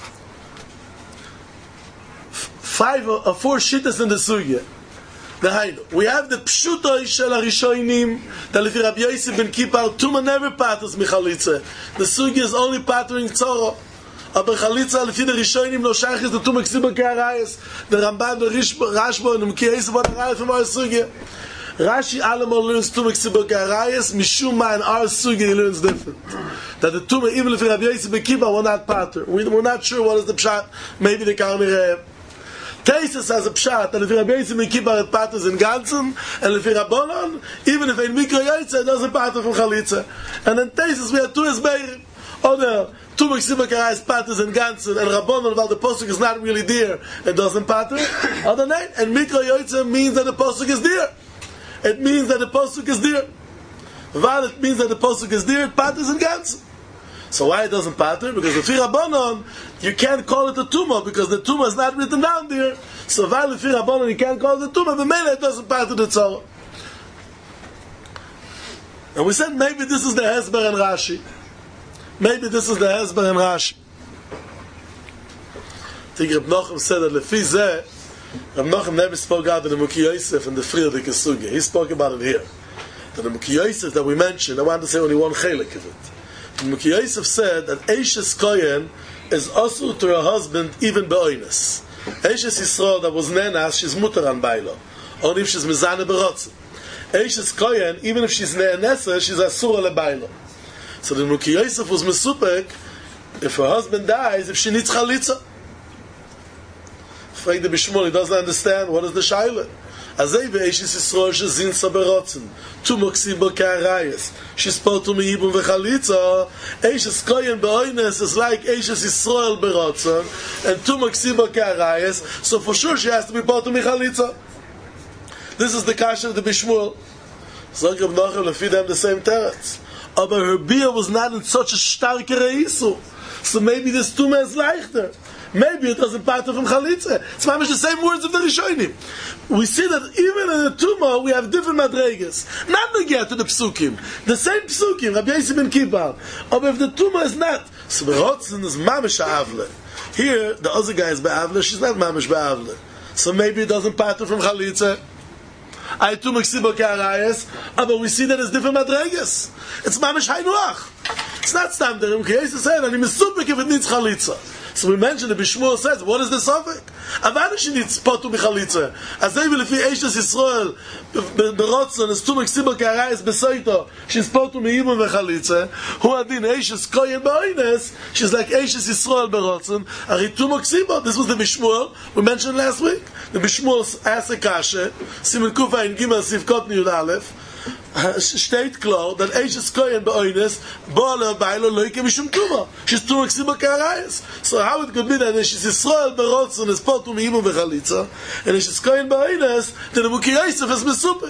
5 or 4 shittas in the sugya. We have the pshutoi shel harishonim that לפי רבי יוסי בן קיפר tuma never paters michalitza. The sugya is only patering tzoro. Aber Chalitza לפי הראשונים לא שייך את תום הכסיבה כהרייס הרמב"ן ורשב"א ומקייס בו הרייס from our sugya Rashi allemal learns תום הכסיבה כהרייס משום מה in our sugya he learns different that the tumah even לפי רבי יוסי בן קיפר we're not pater we're not sure what is the pshat maybe the Karmi Teisus has a pshat that לפי רבי יוסי בן קיפר it paters in ganzen and לפי Rabbanon even if in mikro yotze it doesn't pater from Chalitza and then Teisus we have 2 esbeirim oder two Meksiba Karayas paters and ganzen and Rabbanon while the posuk is not really there it doesn't pater other night and Mikro Yoitza means that the posuk is there it means that the posuk is there while it means that the posuk is there it paters and ganzen so why it doesn't pater because the Fi Rabbanon you can't call it a tumor because the tumor is not written down there so while the Fi Rabbanon you can't call it a tumor but mainly it doesn't pater the tzara and we said maybe this is the Hezbollah and Rashi maybe this is the Hezbollah and Rashi. I think Reb Nochem said that Lefi Zeh, Reb Nochem never spoke out in the Muki Yosef and the Friedrich Sugya. He spoke about it here. The Muki Yosef that we mentioned, I want to say only one chelik of it. The Muki Yosef said that Eishes Kohen is also to her husband even be'oines. Eishes Yisrael that was nenas, she's mutar an bailo. Only if she's mizane berotzen. Eishes Kohen, even if she's ne'anesa, she's asura le bailo. So the Muki Yosef was mesupek if her husband dies, if she needs chalitza. Frank the Bishmol, he doesn't understand what is the shaila. Azay ve'eshis Yisrael shezin saberotzen tu moksibo ka'arayas she's supposed to me ibum v'chalitza eshes koyen be'oines is like eshes Yisrael berotzen and tu moksibo ka'arayas so for sure she has to be part to me chalitza. This is the kasha of the Bishmol. So Reb Nochem lefi them the same teretz. But her beer was not in such a starke reisu. So maybe this tumah is leichter. Maybe it doesn't pater from chalitza. It's mamish the same words of the Rishonim. We see that even in the tumah we have different madregas. Not to get to the psukim. The same psukim, Rabbi Yossi ben Kippur. But if the tumah is not, so berotzen is mamish ha'avle. Here, the other guy is be'avle, she's not mamish be'avle. So maybe it doesn't pater from chalitza. I too meksibo ke'arayes, but we see that it's different madregas. It's mamish haynuach. It's not standard. Jesus said, "Ani mesupek if it needs chalitza." So we mentioned the Bishmuel says, what is the suffix? Avada she needs potu michalitza. As they will lefi Eishes Yisrael berotzen is tumek sibel karayis besoito. She's potu meibum vechalitza. Hu adin Eishes koyen ba'oines. She's like Eishes Yisrael berotzen. Ari tumek sibel. This was the Bishmuel we mentioned last week. The Bishmuel asked a kasha. Simen Kufa in Gimel Sivkot Yud Aleph. Steht klar, that Eishes koyen ba'oines ba'ala ba'ilo loike mishum tuma. She's tumek sibel karayis. So how it could be that Eishes Yisrael berotzen is potu meibum vechalitza, and Eishes koyen ba'oines then the Muki Yosef is mesupik.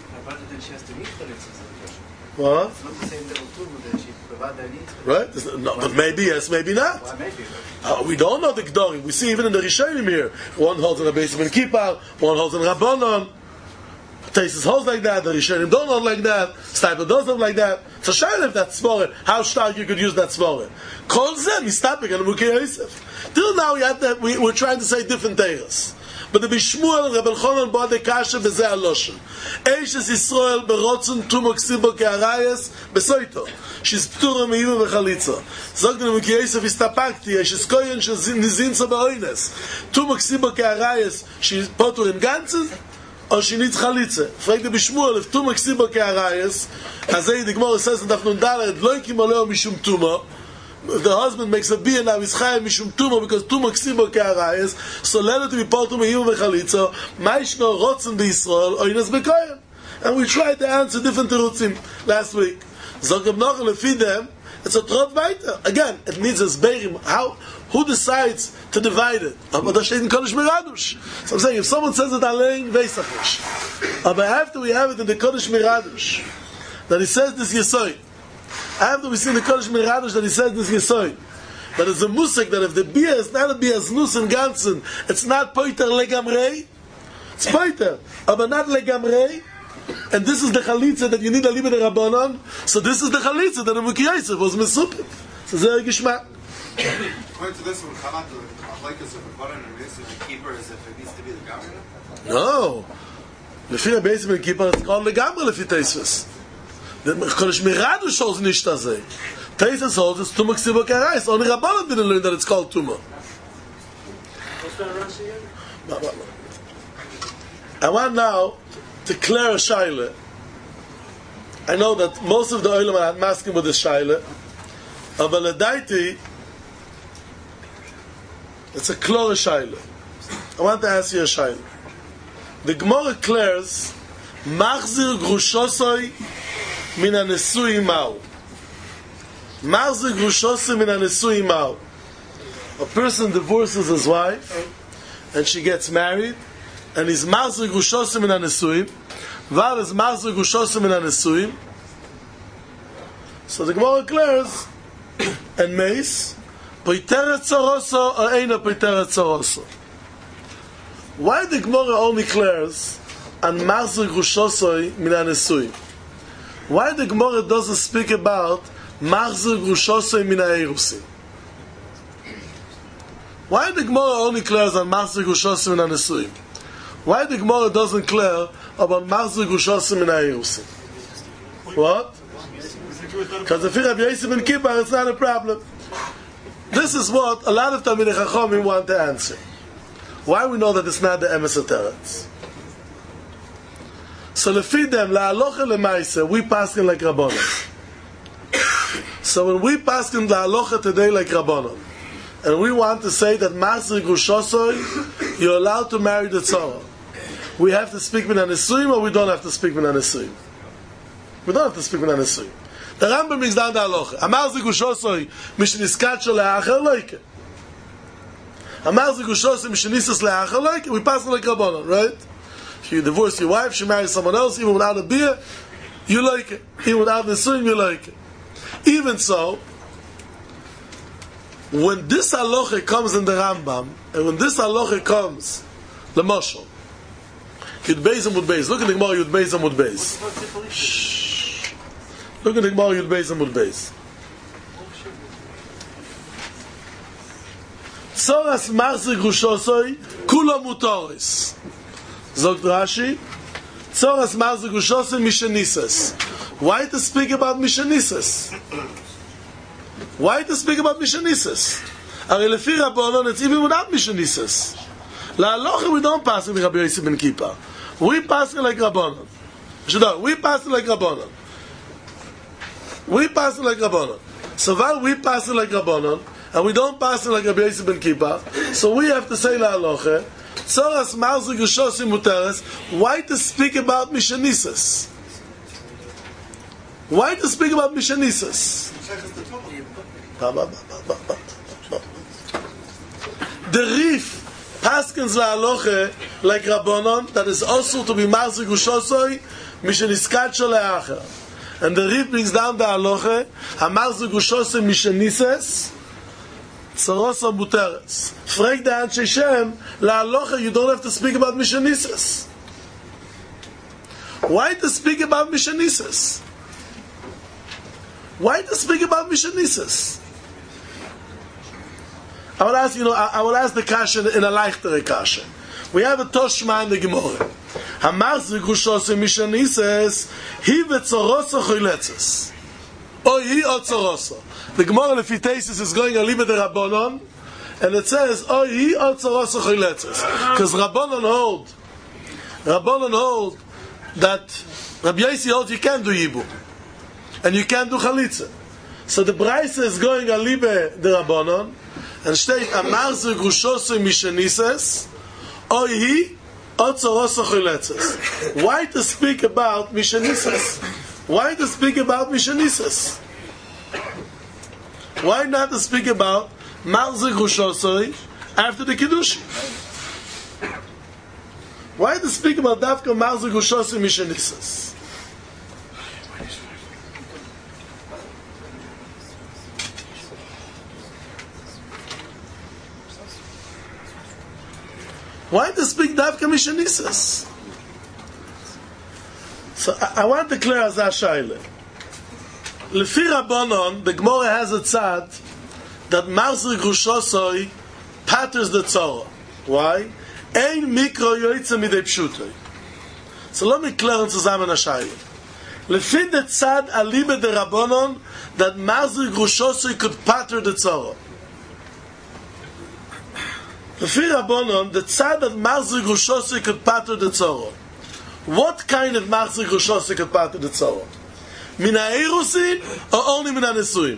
What? It's not the same level too, that she provided Right? No, but maybe yes, maybe not. Why maybe? We don't know the Gdorim. We see even in the Rishonim here. One holds in a basement Kippur, one holds in Rabbanon. Taisus holds like that, the Rishonim don't hold like that, Stipel doesn't hold like that. So shayla if that's Svoret, how stark you could use that Svoret. Kol zeh, mistapik and Muki Yosef. Till now we're trying to say different teiros. But the Bishmuel and Rebbe Chonon bought the kasha b'zeh aloshen. Eishes Yisrael berotzen tumok sibo ke'arayes besoito. She's p'tura me'imu v'chalitza. Zog the Muki Yosef istapakti. Eishes koyen shezinza ba'oines. Tumok sibo ke'arayes. She's potur in ganzen. Or she needs chalitza. Frag the Bishmuel if tumok sibo ke'arayes. Azay the Gemara says in Daf Nun Daled lo yikim oleo mishum tuma. If the husband makes a bia now, he's chayim mishum tuma because tuma ksibo ke'arayis, so let it to be potu me'iyum v'chalitza, ma'ishno rotzen b'Yisrael, or yinas b'koyen. And we tried to answer different terutzim last week. Zog Reb Nochel lefi them, it's a trot weiter. Again, it needs a zberim. Who decides to divide it? But that steht in Kodesh Miradush. So I'm saying, if someone says it allein, weisachish. But after we have it in the Kodesh Miradush, that he says this Yesoy, after we see the Kodesh Miradosh that he says this Yesoy, that it's a musik that if the beer is not a beer znus and ganzen, it's not poiter legamrei, it's poiter, but not legamrei, and this is the chalitza that you need a libe de Rabbanon, so this is the chalitza that the Muki Yosef was mesupik. So zeh gishmak. According to this one, come out the machlekes of a Kohen and Yosef and keeper is if it needs to be the governor? No. Lefi the basement keeper, it's called legamrei lefi Teisves. The Kodesh Miradush holds nicht as a. Taisus holds it's Tumah Ksibo Karayis. Only Rabbanan didn't learn that it's called Tumah. What's that Rashi again? I want now to clear a shaila. I know that most of the olam are masking with the shaila. But ledaiti, it's a clear shaila. I want to ask you a shaila. The Gemara clears Machzir Grushosoi min hanesui mao. Machzir Grushosoi min hanesui mao. A person divorces his wife and she gets married and he's Machzir Grushosoi min hanesui. Val is Machzir Grushosoi min hanesui. So the Gemara declares and meis Poiteret Tzoroso or Eina Poiteret Tzoroso. Why the Gemara only declares and Machzir Grushosoi min hanesui? Why the Gemara doesn't speak about Machzir Grushosoi min ha'erusin? Why the Gemara only declares on Machzir Grushosoi min hanesuim? Why the Gemara doesn't declare about Machzir Grushosoi min ha'erusin? What? Because if you have Yosef and Kippur, it's not a problem. This is what a lot of Talmidei Chachamim want to answer. Why we know that it's not the Emes HaTeretz? So lefi them la'alocha lemaisa, we paskin like Rabbanon. So when we paskin la'alocha today like Rabbanon, and we want to say that Machzir Grushosoi, you're allowed to marry the tzara, we have to speak min hanesuim or we don't have to speak min hanesuim? We don't have to speak min hanesuim. The Rambam brings down the halacha. Machzir Grushosoi misheniskat shel le'acher loike. Machzir Grushosoi mishenisas le'acher loike. We paskin like Rabbanon, right? If you divorce your wife, she marries someone else, even without a beer, you like it. Even without the swing, you like it. Even so, when this halacha comes in the Rambam, and when this halacha comes, the Moshel, Yud Beis Amud Beis. Look at the Gemara Yud Beis Amud Beis. Look at the Gemara Yud Beis Amud Beis. Tzoras Machzir Grushosoi, Kula Mutoris. Zogt Rashi, Tzoras Machzir Grushosoi Mishenisas. Why to speak about Mishenisas? Why to speak about Mishenisas? Lefi Rabbanon, it's even without Mishanisas. La halacha, we don't pass it like Rabbi Yosef ben Kippur. We pass it like Rabbanon. We pass it like Rabbanon. We pass it like Rabbanon. So while we pass it like Rabbanon, and we don't pass it like Rabbi Yosef ben Kippur, so we have to say la halacha, Tzoras Marzik Ushosim Muteres, why to speak about Mishanisas? Why to speak about Mishanisas? The Rif paskins la halacha like Rabbanon, that is also to be Marzik Ushosoi Mishaniskat Sholeacher. And the Rif brings down the halacha, HaMarzik Ushosoi Mishanisas Tzarosa Muteres. Frag the Anshe Shem, la halacha, you don't have to speak about Mishanisas. Why to speak about Mishanisas? Why to speak about Mishanisas? I will ask the kasha in a leichtere kasha. We have a Toshma in the Gemara. Hamarzik Ushosei Mishanisas, he v'tzorosa choyletzes. Or he or tzorosa. The Gemara Lefitesis is going a libe de Rabbanon, and it says, or he or tzorosa choyletzes. Because Rabbanon hold that Rabbi Yossi holds you can't do Yibum. And you can't do Chalitza. So the Braisa is going a libe de Rabbanon, and state Amarzik Ushosei Mishanisas, or he or tzorosa choyletzes. Why to speak about Mishanisas? Why to speak about Mishanisas? Why not to speak about Marzik Ushosei after the Kiddush? Why to speak about Dafka Marzik Ushosei Mishanisas? Why to speak Dafka Mishanisas? So I want to clear as a shaila. Lefi Rabbanon, the Gemara has a tzad that Marzik Ushosei patters the tzara. Why? Ein mikro yoytze midei pshutoi. So let me clear on zusammen a shaila. Lefi the tzad alibe de Rabbanon that Marzik Ushosei could patter the tzara. Lefi Rabbanon, the tzad that Marzik Ushosei could patter the tzara. What kind of Marzik Ushosei could patter the tzara? Min ha'erusin or only min ha'nesuim?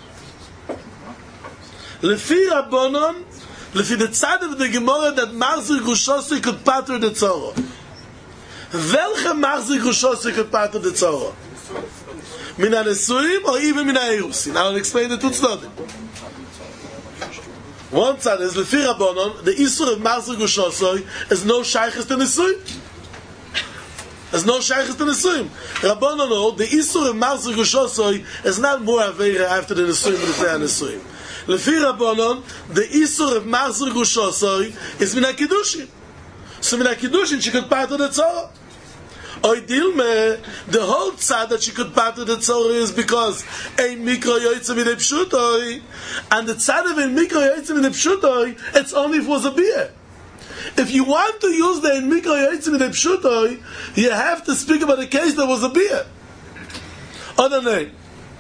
Lefi Rabbanon, lefi the tzad of the Gemara that Marzik Ushosei could patter the tzara. Welche Marzik Ushosei could patter the tzara? Min ha'nesuim or even min ha'erusin? I'll explain the two tzadim. One tzad is lefi Rabbanon, the isur of Marzik Ushosei is no shaychus to nesuim. There's no shaychus to nesuim. Rabbanon hold the isur of Marzik Ushosei is not more aveira after the nesuim than the nesuim. Lefi Rabbanon, the isur of Marzik Ushosei is min ha'kiddushin. So min ha'kiddushin she could patter the tzara. Oidilme, the whole tzad that she could patter the tzara is because ein mikro yoytze midei pshutoi, and the tzad of ein mikro yoytze midei pshutoi, it's only if it was a beer. If you want to use the ein mikro yoytze midei pshutoi, you have to speak about a case that was a beer. Other name.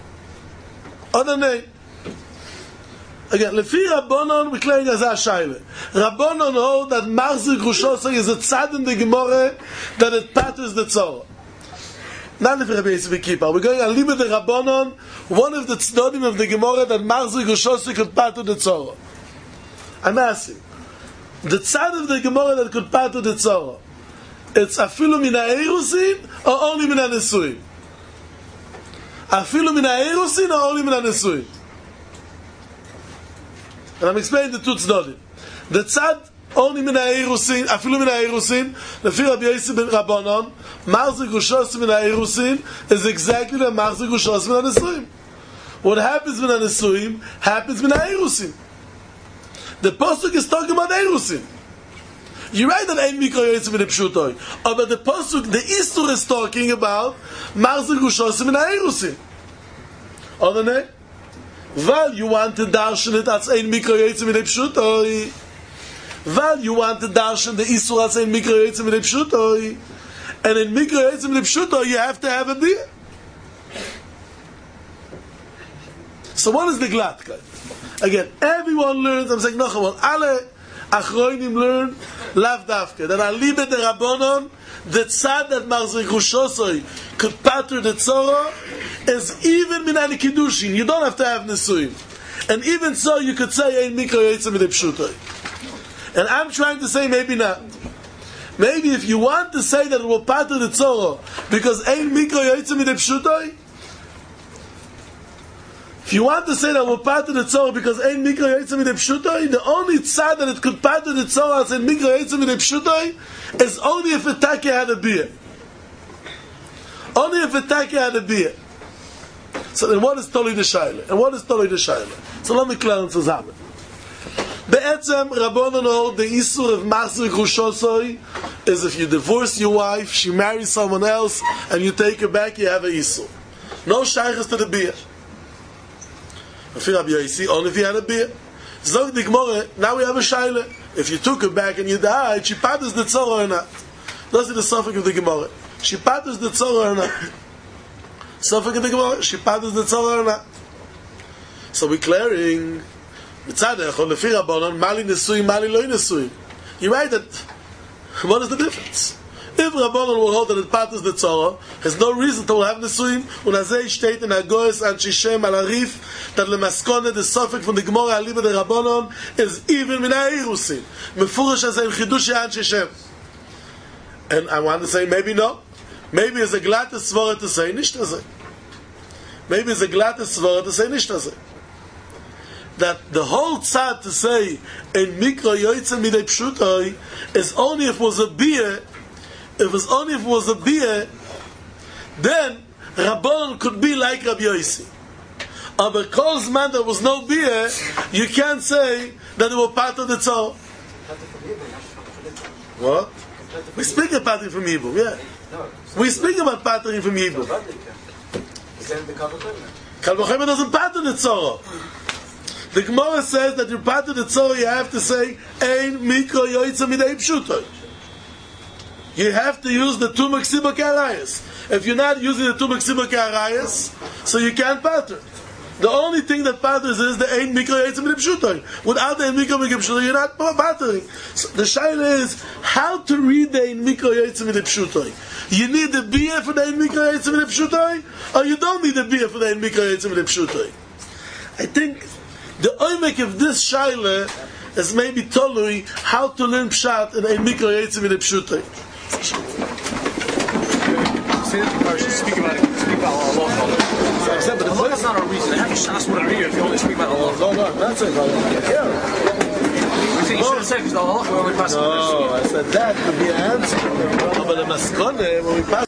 Again, lefi Rabbanon, we claim as a shaila. Rabbanon hold that Marzik Ushosei is a tzad in the Gemara that it patters the tzara. Not lefi Rabbi Yosef ben Kippur. We're going a libe de Rabbanon, one of the tznodim of the Gemara that Marzik Ushosei could patter the tzara. I'm asking, the tzad of the Gemara that could patter the tzara, it's afilu min ha'erusin or only min ha'nesuim? Afilu min ha'erusin or only min ha'nesuim? And I'm explaining the two tznodim. The tzad only min ha'erusin, afilu min ha'erusin, lefi Rabbi Yosef ben Rabbanon, Marzik Ushosei min ha'erusin is exactly the Marzik Ushosei min ha'nesuim. What happens min ha'nesuim happens min ha'erusin. The pasuk is talking about erusin. You write that ein mikro yoytze midei pshutoi, but the pasuk, the isur is talking about Marzik Ushosei min ha'erusin. Other name? Well, you want to darshan it as ein mikro yoytze midei pshutoi. Well, you want to darshan the isur as ein mikro yoytze midei pshutoi. And in mikro yoytze midei pshutoi, you have to have a beer. So what is the Glattkeit? Again, everyone learns, I'm saying, no, alle Achroinim learn, lav davke, that alibe de Rabbonon, the tzad that Marzei Grushosoi could patter the tzora, is even minani kiddushin. You don't have to have nesuim. And even so, you could say, ein mikro yoytzeh midei pshutoi. And I'm trying to say, maybe not. Maybe if you want to say that it will patter the tzora, because ein mikro yoytzeh midei pshutoi, if you want to say that it will patter the tzora because ein mikro yoytzeh midei pshutoi, the only tzad that it could patter the tzora as ein mikro yoytzeh midei pshutoi is only if a take had a beer. Only if a take had a beer. So then what is Toli the Shaila? And what is Toli the Shaila? So let me clear it zusammen. Be'etzem, Rabbonon hold the Isur of Marzei Grushosoi is if you divorce your wife, she marries someone else, and you take her back, you have a Isur. No shaykhs to the beer. If you have Yosi, only if you had a beer. Zog the Gemara, now we have a Shaila. If you took her back and you died, she patters the tzora or not. That's the suffix of the Gemara. She patters the tzora or not. Suffix of the Gemara, she patters the tzora or not. So we're clearing, mitzadech, on the Rabbonon, mali nesuim, mali lo nesuim. You write that, what is the difference? If Rabbonon will hold that it patters the tzora, has no reason to have nesuim, und azei steht in Agoes an Shishem al Arif, that lemaskone, the suffix from the Gemara aliba de Rabbonon, is even min ha'erusin. Mefurish as ein chidush an Shishem. And I want to say, maybe no. Maybe it's a glatte svara to say, nicht to say. Maybe it's a glatte svara to say, nicht to say. That the whole tzad to say, in mikro yoytzeh midei pshutoi, is only if it was a beer. If it was only if it was a beer, then Rabbonon could be like Rabbi Yosi. But because man there was no beer, you can't say that it was part of the tzor. What? We speak about pattering from Hebrew, yeah. We speak about pattering from Hebrew. Kal Vachomer doesn't pattern the tzor. The Gemara says that you pattern the tzor, you have to say ein mikro yoytzeh midei pshutoi. You have to use the two maksiba karayas. If you're not using the two maksiba karayas, so you can't pattern. The only thing that patters is the ein mikro yoytzeh midei pshutoi. Without the ein mikro midei pshutoi, you're not pattering. So the shaila is how to read the ein mikro yoytzeh midei pshutoi. You need the beer for the ein mikro yoytzeh midei pshutoi, or you don't need the beer for the ein mikro yoytzeh midei pshutoi. I think the oimek of this shaila is maybe tolui how to learn pshat in ein mikro yoytzeh midei pshutoi. Say that speak about Allah. But Allah is not a reason. Have shas with a if you only speak about Allah. No, that's it. You think you should have said because Allah, we're only passing. No, I said that could be an answer. But the maskone, when we pass